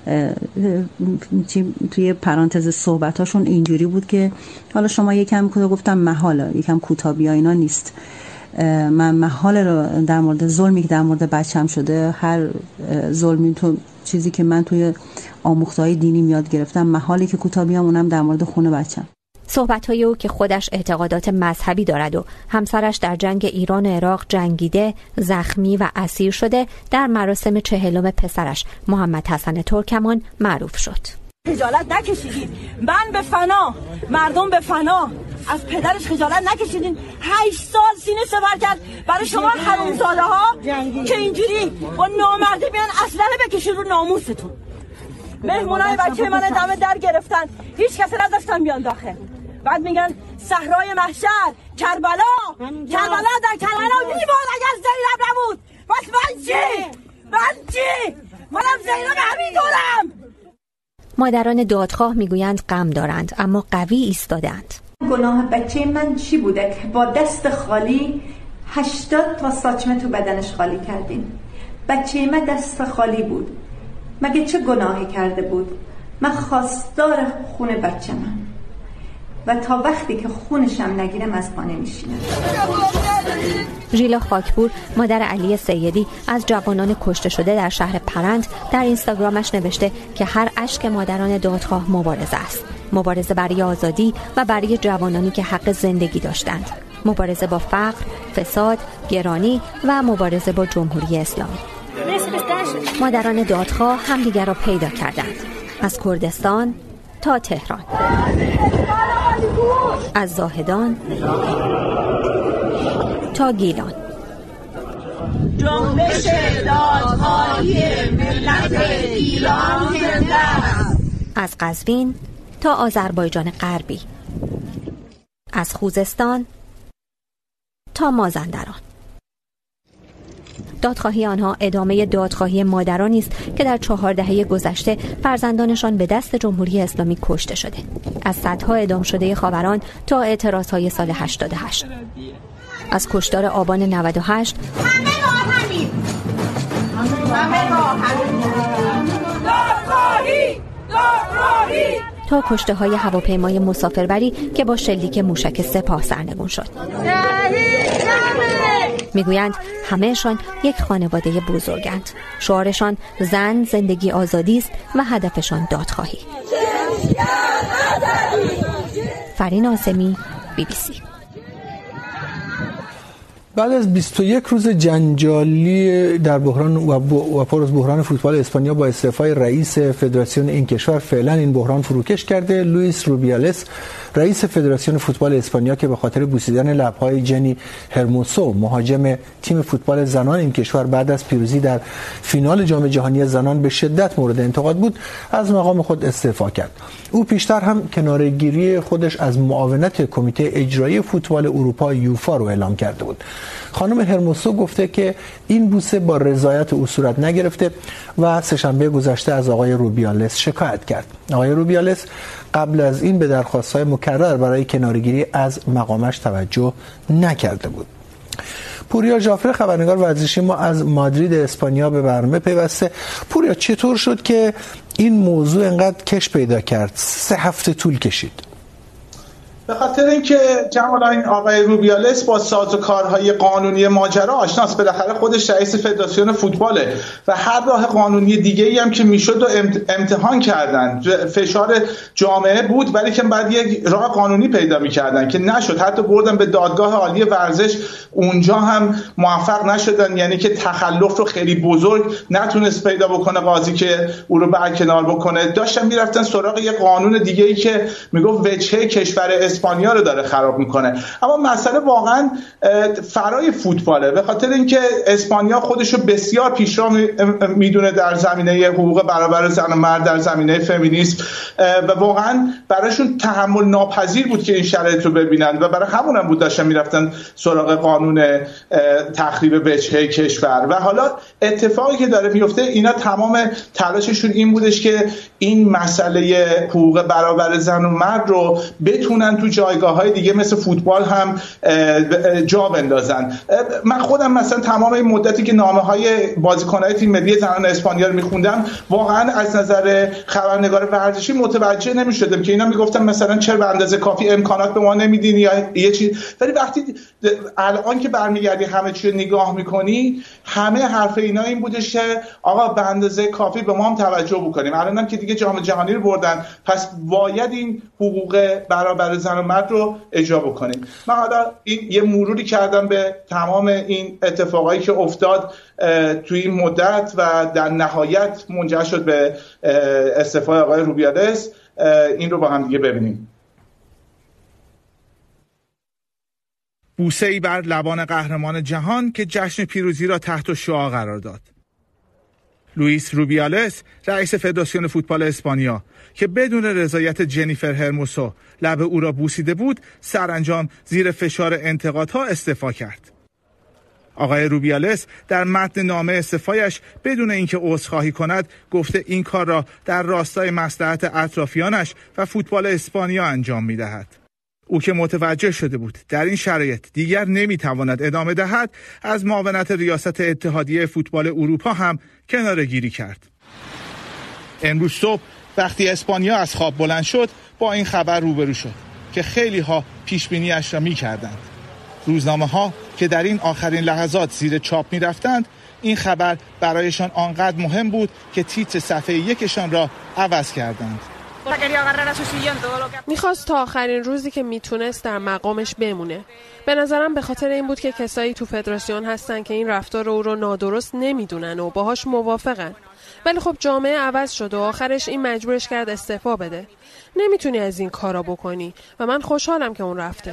توی پرانتز صحبتاشون اینجوری بود که حالا شما یکم کدا گفتم محاله، یکم کوتابی اینا نیست. من محال رو در مورد ظلمی که در مورد بچم شده، هر ظلمی تو چیزی که من توی آموخته‌های دینی یاد گرفتم، محالی که کوتابیام اونم در مورد خون بچم. صحبت‌های او که خودش اعتقادات مذهبی دارد و همسرش در جنگ ایران و عراق جنگیده، زخمی و اسیر شده، در مراسم چهلم پسرش محمد حسن ترکمان معروف شد. خجالت نکشیدین، من به فنا، مردم به فنا، از پدرش خجالت نکشیدین. هشت سال سینه سپر کرد برای شما حرومزاده ها که اینجوری با نامردی بیان اسلحه بکشید رو ناموستون. مهمونای بچه من دم در گرفتن، هیچ کس نذاشتن بیان داخل. بعد میگن صحرای محشر، کربلا، کربلا در کربلا میبود اگر زینب نبود. بس من چی؟ من چی؟ منم زینب همینطورم. مادران دادخواه میگویند غم دارند اما قوی ایستادند. گناه بچه من چی بوده که با دست خالی هشتاد تا ساچمه تو بدنش خالی کردیم؟ بچه من دست خالی بود، مگه چه گناهی کرده بود؟ من خواستار خون بچه من و تا وقتی که خونشم نگیرم از پا نمیشینم. ژیلا خاکپور، مادر علی سیدی، از جوانان کشته شده در شهر پرند، در اینستاگرامش نوشته که هر اشک مادران دادخواه مبارزه است. مبارزه برای آزادی و برای جوانانی که حق زندگی داشتند. مبارزه با فقر، فساد، گرانی و مبارزه با جمهوری اسلامی. مادران دادخواه همدیگر را پیدا کردند، از کردستان تا تهران، از زاهدان تا گیلان. جنبش دادخواهی ملت ایران زنده است. از قزوین تا آذربایجان غربی، از خوزستان تا مازندران. دادخواهی آنها ادامه دادخواهی مادرانی است که در چهار دهه گذشته فرزندانشان به دست جمهوری اسلامی کشته شده، از صدها اعدام شده خاوران تا اعتراضهای سال هشتاد و هشت، از کشتار آبان نود و هشت همه ما همین همه ما همین دادخواهی دادخواهی تا کشته های هواپیمای مسافربری که با شلیک موشک سپاه سرنگون شد. میگویند همهشان یک خانواده بزرگند. شعارشان زن، زندگی، آزادی است و هدفشان دادخواهی. فرین آسمی، بی بی سی. بعد از بیست و یک روز جنجالی در بحران و پر از بحران فوتبال اسپانیا با استعفای رئیس فدراسیون این کشور، فعلا این بحران فروکش کرده. لوئیس روبیالس رئیس فدراسیون فوتبال اسپانیا که به خاطر بوسیدن لب‌های جنی هرموسو مهاجم تیم فوتبال زنان این کشور بعد از پیروزی در فینال جام جهانی زنان به شدت مورد انتقاد بود، از مقام خود استعفا کرد. او پیشتر هم کناره‌گیری خودش از معاونت کمیته اجرایی فوتبال اروپا یوفا رو اعلام کرده بود. خانم هرموسو گفته که این بوسه با رضایت او صورت نگرفته و سه‌شنبه گذشته از آقای روبیالس شکایت کرد. آقای روبیالس قبل از این به درخواست‌های مکرر برای کناره‌گیری از مقامش توجه نکرده بود. پوریا ژافر خبرنگار ورزشی ما از مادرید اسپانیا به برنامه پیوسته. پوریا، چطور شد که این موضوع انقدر کش پیدا کرد؟ سه هفته طول کشید. به خاطر اینکه جمال این آقای روبیالس با سازوکارهای قانونی ماجرا آشناست. بالاخره خودش رئیس فدراسیون فوتباله و هر راه قانونی دیگه‌ای هم که میشد و امتحان کردن. فشار جامعه بود ولی که بعد یک راه قانونی پیدا می‌کردن که نشد. حتی بردن به دادگاه عالی ورزش، اونجا هم موفق نشدن، یعنی که تخلف رو خیلی بزرگ نتونست پیدا بکنه قاضی که او رو برکنار بکنه. داشتن میرفتن سراغ یک قانون دیگه‌ای که میگفت وجهه کشور اسپانیا رو داره خراب میکنه. اما مسئله واقعا فرای فوتباله، به خاطر اینکه اسپانیا خودش رو بسیار پیشرو میدونه در زمینه حقوق برابر زن و مرد، در زمینه فمینیسم، و واقعا براشون تحمل ناپذیر بود که این شرایط رو ببینن و برای همون هم بود داشتن میرفتن سراغ قانون تخریب وجهه کشور. و حالا اتفاقی که داره میفته، اینا تمام تلاششون این بودش که این مسئله حقوق برابر زن و مرد رو بتونن تو جایگاه‌های دیگه مثل فوتبال هم جا بندازن. من خودم مثلا تمام این مدتی که نامه‌های بازیکن‌های تیم ملی زنان اسپانیا رو می‌خوندم، واقعا از نظر خبرنگار ورزشی متوجه نمی‌شدم که اینا میگفتن مثلا چرا به اندازه کافی امکانات به ما نمیدین یا یه چیز. ولی وقتی الان که برمیگردی همه چی رو نگاه می‌کنی، همه حرف اینا این بودش که آقا به اندازه کافی به ما هم توجه بکنیم. الانم که دیگه جام جهانی رو بردن، پس باید این حقوق برابر زن و مرد رو اجرا بکنیم. من حالا این یه مروری کردم به تمام این اتفاقایی که افتاد توی این مدت و در نهایت منجر شد به استعفای آقای روبیالس. این رو با هم دیگه ببینیم. بوسه‌ای بر لبان قهرمان جهان که جشن پیروزی را تحت شعاع قرار داد. لوئیس روبیالس رئیس فدراسیون فوتبال اسپانیا که بدون رضایت جنیفر هرموسو لب او را بوسیده بود، سرانجام زیر فشار انتقادها استعفا کرد. آقای روبیالس در متن نامه استعفایش بدون اینکه عذرخواهی کند گفته این کار را در راستای مصلحت اطرافیانش و فوتبال اسپانیا انجام می‌دهد. او که متوجه شده بود در این شرایط دیگر نمیتواند ادامه دهد، از معاونت ریاست اتحادیه فوتبال اروپا هم کناره‌گیری کرد. امروز صبح وقتی اسپانیا از خواب بلند شد، با این خبر روبرو شد که خیلی ها پیش بینی اش را می‌کردند. روزنامه ها که در این آخرین لحظات زیر چاپ می‌رفتند، این خبر برایشان آنقدر مهم بود که تیتر صفحه یکشان را عوض کردند. میخواست تا آخرین روزی که میتونست در مقامش بمونه. به نظرم به خاطر این بود که کسایی تو فدراسیون هستن که این رفتار او رو نادرست نمیدونن و باهاش موافقن. ولی خب جامعه عوض شد و آخرش این مجبورش کرد استعفا بده. نمیتونی از این کارا بکنی و من خوشحالم که اون رفته.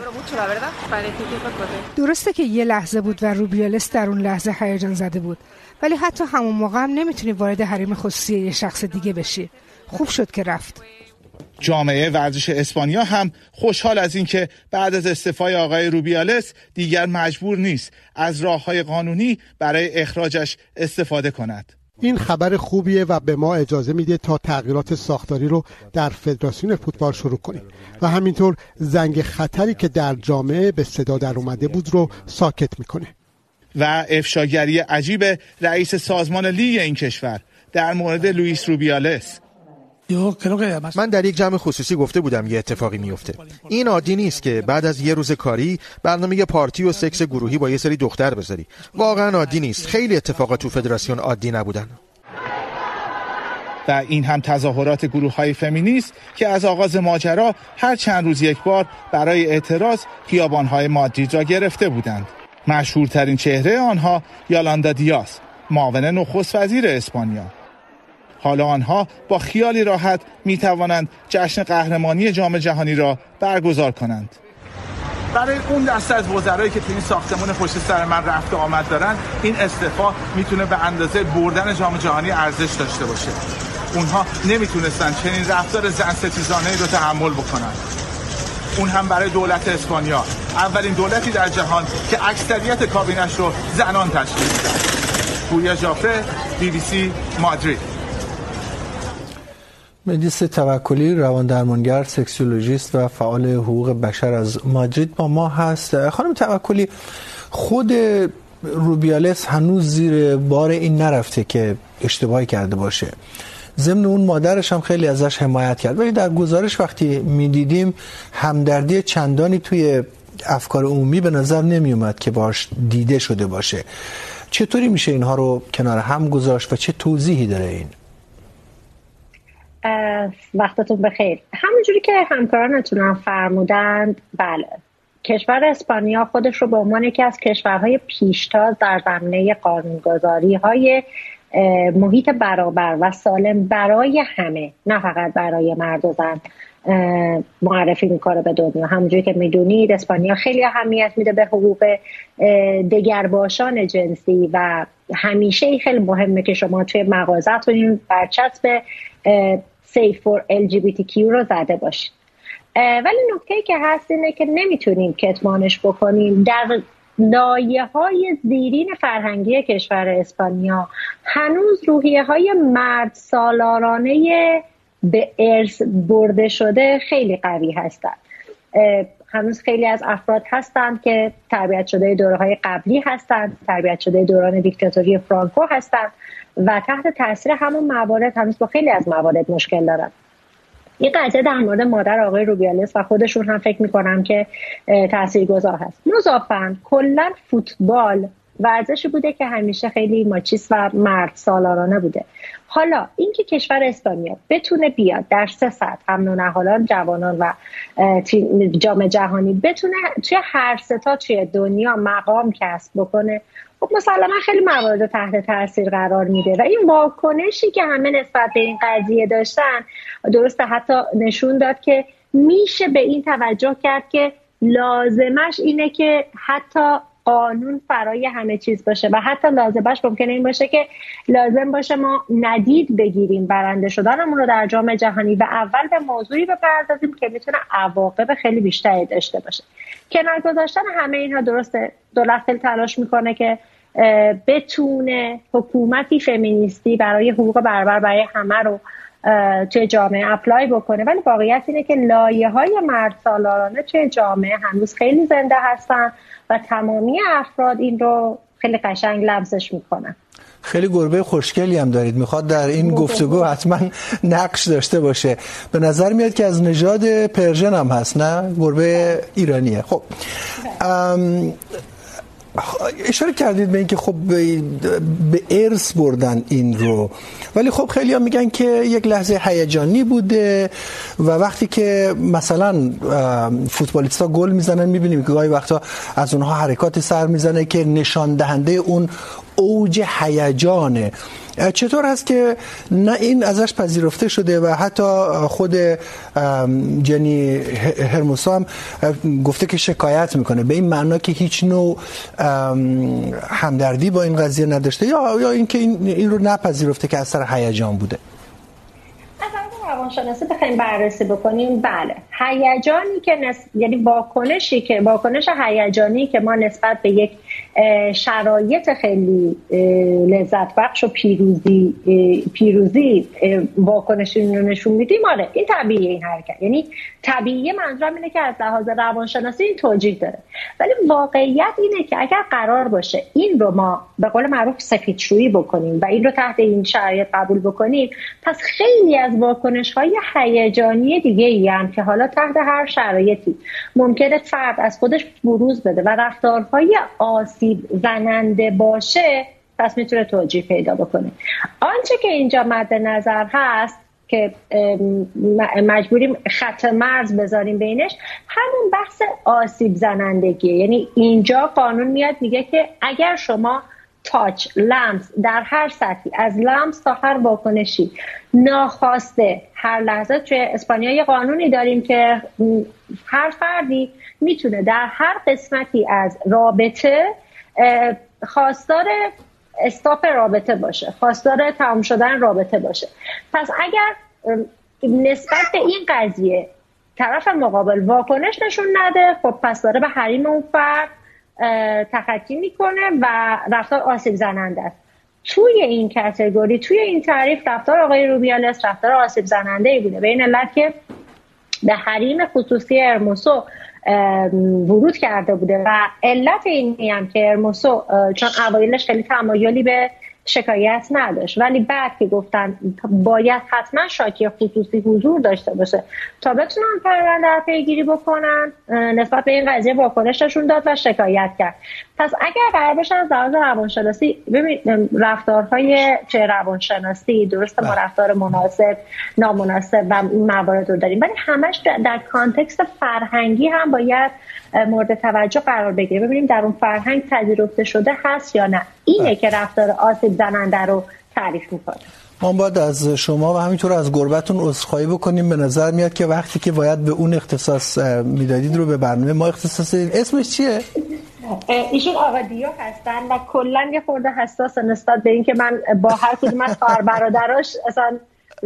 درسته که یه لحظه بود و روبیالس در اون لحظه هیجان زده بود، ولی حتی همون موقع هم نمیتونی وارد حریم خصوصی یه شخص دیگه بشی. خوب شد که رفت. جامعه ورزش اسپانیا هم خوشحال از این که بعد از استعفای آقای روبیالس دیگر مجبور نیست از راه‌های قانونی برای اخراجش استفاده کند. این خبر خوبیه و به ما اجازه میده تا تغییرات ساختاری رو در فدراسیون فوتبال شروع کنیم و همینطور زنگ خطری که در جامعه به صدا در اومده بود رو ساکت میکنه. و افشاگری عجیب رئیس سازمان لیگ این کشور در مورد لوئیس روبیالس. من در یک جمع خصوصی گفته بودم یه اتفاقی میفته. این عادی نیست که بعد از یه روز کاری برنامه پارتی و سکس گروهی با یه سری دختر بذاری. واقعا عادی نیست. خیلی اتفاقات تو فدراسیون عادی نبودن. و این هم تظاهرات گروه‌های فمینیست که از آغاز ماجرا هر چند روز یک بار برای اعتراض خیابان‌های مادرید را گرفته بودند. مشهورترین چهره آنها یالاندا دیاز، معاون نخست وزیر اسپانیا. حالا آنها با خیالی راحت می توانند جشن قهرمانی جام جهانی را برگزار کنند. برای اون دسته از وزرایی که تو این ساختمون پشت سر من رفت و آمد دارن، این استعفا میتونه به اندازه بردن جام جهانی ارزش داشته باشه. اونها نمیتونستن چنین رفتار زن ستیزانه‌ای رو تحمل بکنن. اون هم برای دولت اسپانیا، اولین دولتی در جهان که اکثریت کابینش رو زنان تشکیل میدن. پوریا جعفر، بی بی سی، مادرید. مهدیس توکلی، روان درمانگر، سکسولوژیست و فعال حقوق بشر از مادرید با ما هست. خانم توکلی، خود روبیالس هنوز زیر بار این نرفته که اشتباهی کرده باشه. ضمن اون مادرش هم خیلی ازش حمایت کرد، ولی در گزارش وقتی میدیدیم همدردی چندانی توی افکار عمومی به نظر نمی اومد که باش دیده شده باشه. چطوری میشه اینها رو کنار هم گذاشت و چه توضیحی داره این؟ وقتتون بخیر. همونجوری که همکارانتون هم فرمودند، بله، کشور اسپانیا خودش رو به عنوان یکی از کشورهای پیشتاز در زمینه قانونگذاری های محیط برابر و سالم برای همه، نه فقط برای مرد و زن، معرفی میکنه به دنیا. همونجوری که میدونید اسپانیا خیلی اهمیت میده به حقوق دگرباشان جنسی و همیشه خیلی مهمه که شما توی مغازه‌تون این برچسب Safe for ال جی بی تی کیو رو زده باشید. ولی نکته‌ای که هست اینه که نمیتونیم کتمانش بکنیم. در لایه‌های زیرین فرهنگی کشور اسپانیا هنوز روحیه‌های مرد سالارانه به ارث برده شده خیلی قوی هستند. هنوز خیلی از افراد هستند که تربیت شده دوره‌های قبلی هستند، تربیت شده دوران دیکتاتوری فرانکو هستند و تحت تاثیر همون موارد هنوز با خیلی از موارد مشکل دارن. این قضیه در مورد مادر آقای روبیالس و خودشون هم فکر میکنم که تاثیرگذار هست. مضافاً کلا فوتبال ورزشی بوده که همیشه خیلی ماچیست و مرد سالارانه بوده. حالا اینکه کشور اسپانیا بتونه بیاد در سه سطح، هم نونهالان، جوانان و جام جهانی، بتونه توی هر سه تا توی دنیا مقام کسب بکنه، خب مسلما خیلی موارد تحت تاثیر قرار میده و این واکنشی که همه نسبت به این قضیه داشتن درسته حتی نشون داد که میشه به این توجه کرد که لازمش اینه که حتی قانون فرای همه چیز باشه و حتی لازمش ممکنه این باشه که لازم باشه ما ندید بگیریم برنده شدنمون رو در جام جهانی و اول به موضوعی بپردازیم که میتونه عواقب خیلی بیشتری داشته باشه. کنار گذاشتن همه اینها درسته دولت خیلی تلاش میکنه که بتونه حکومتی فمینیستی برای حقوق برابر برای همه رو توی جامعه اپلای بکنه، ولی واقعیت اینه که لایه‌های مرد سالارانه توی جامعه هنوز خیلی زنده هستن و تمامی افراد این رو خیلی قشنگ لمسش میکنن. خیلی گربه خوشگلی هم دارید، میخواد در این گفتگو حتما نقش داشته باشه. به نظر میاد که از نژاد پرژن هم هست، نه؟ گربه ایرانیه. خب اشاره کردید به این که خب به ارث بردن این رو، ولی خب خیلی ها میگن که یک لحظه هیجانی بوده و وقتی که مثلا فوتبالیستا گل میزنن میبینیم که گاهی وقتا از اونها حرکات سر میزنه که نشان دهنده اون اوج هیجانه. چطور هست که نه این ازش پذیرفته شده و حتی خود جنی هرموسا هم گفته که شکایت میکنه به این معنا که هیچ نوع همدردی با این قضیه نداشته یا یا اینکه این, این رو نپذیرفته که اثر هیجان بوده؟ اگر روانشناسی بخوایم بررسی بکنیم، بله، هیجانی که نس... یعنی واکنشی که واکنش هیجانی که ما نسبت به یک شرایط خیلی لذت بخش و پیروزی پیروزی واکنشی رو نشون میدیم، آره این طبیعیه این حرکت. یعنی طبیعیه منظورم اینه که از لحاظ روانشناسی این توجیه داره، ولی واقعیت اینه که اگر قرار باشه این رو ما به قول معروف سفیدشویی بکنیم و این رو تحت این شرایط قبول بکنیم، پس خیلی از واکنش‌های هیجانی دیگه‌ای هم که حالا تحت هر شرایطی ممکنه فرد از خودش بروز بده و رفتارهای آسیب زننده باشه، پس میتونه توجیه پیدا بکنه. آنچه که اینجا مد نظر هست که مجبوریم خط مرز بذاریم بینش، همون بحث آسیب زنندگیه. یعنی اینجا قانون میاد میگه که اگر شما تاچ، لمس در هر سطحی از لمس تا هر واکنشی ناخواسته هر لحظه، توی اسپانیا یه قانونی داریم که هر فردی میتونه در هر قسمتی از رابطه خواستار استاپ رابطه باشه، خواستار تمام شدن رابطه باشه. پس اگر نسبت به این قضیه طرف مقابل واکنش نشون نده، خب پس داره به حریم اون فرد تخطی میکنه و رفتار آسیب زننده است. توی این کاتگوری، توی این تعریف، رفتار آقای روبیالس رفتار آسیب زننده ای بوده، به این علت که به حریم خصوصی هرموسو ورود کرده بوده و علت اینی هم که هرموسو چون اوایلش خیلی تمایلی به شکایت نداشت، ولی بعد که گفتن باید حتما شاکی خصوصی حضور داشته باشه تا بتونن پرونده رو پیگیری بکنن، نسبت به این قضیه واکنش نشون داد و شکایت کرد. پس اگر قرار باشه از لحاظ روانشناسی، ببین رفتارهای چه روانشناسی درسته، ما رفتار مناسب، نامناسب و این موارد رو داریم، ولی همش در کانتکست فرهنگی هم باید مورد توجه قرار بگیره، ببینیم در اون فرهنگ پذیرفته شده هست یا نه. اینه که رفتار آسیب زننده رو تعریف میکنه. ما باید از شما و همینطور از گربتون عذرخواهی بکنیم. به نظر میاد که وقتی که باید به اون اختصاص میدادید رو به برنامه ما اختصاص دادید. اسمش چیه؟ ایشون آقا دیو هستن و کلا یه خورده حساس نسبت به این که من با هر کدوم از خواهر برادراش اصلا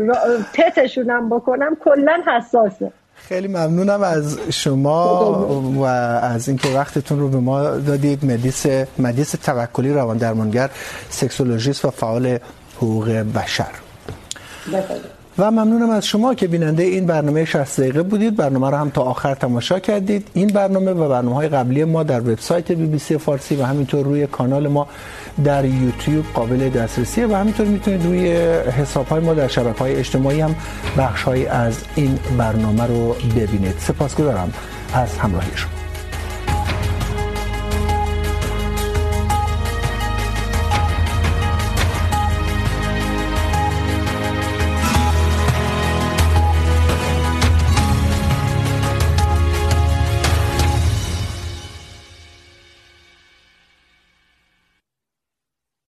پتشونم بکنم، کلا حساسه. خیلی ممنونم از شما و از اینکه وقتتون رو به ما دادید. مدیس مدیس توکلی، روان درمانگر، سکسولوژیست و فعال حقوق بشر. بفرمایید. و ممنونم از شما که بیننده این برنامه شصت دقیقه بودید. برنامه رو هم تا آخر تماشا کردید. این برنامه و برنامه‌های قبلی ما در وبسایت بی بی سی فارسی و همینطور روی کانال ما در یوتیوب قابل دسترسیه و همینطور میتونید روی حساب‌های ما در شبکه‌های اجتماعی هم بخش‌هایی از این برنامه رو ببینید. سپاسگزارم از همراهی شما.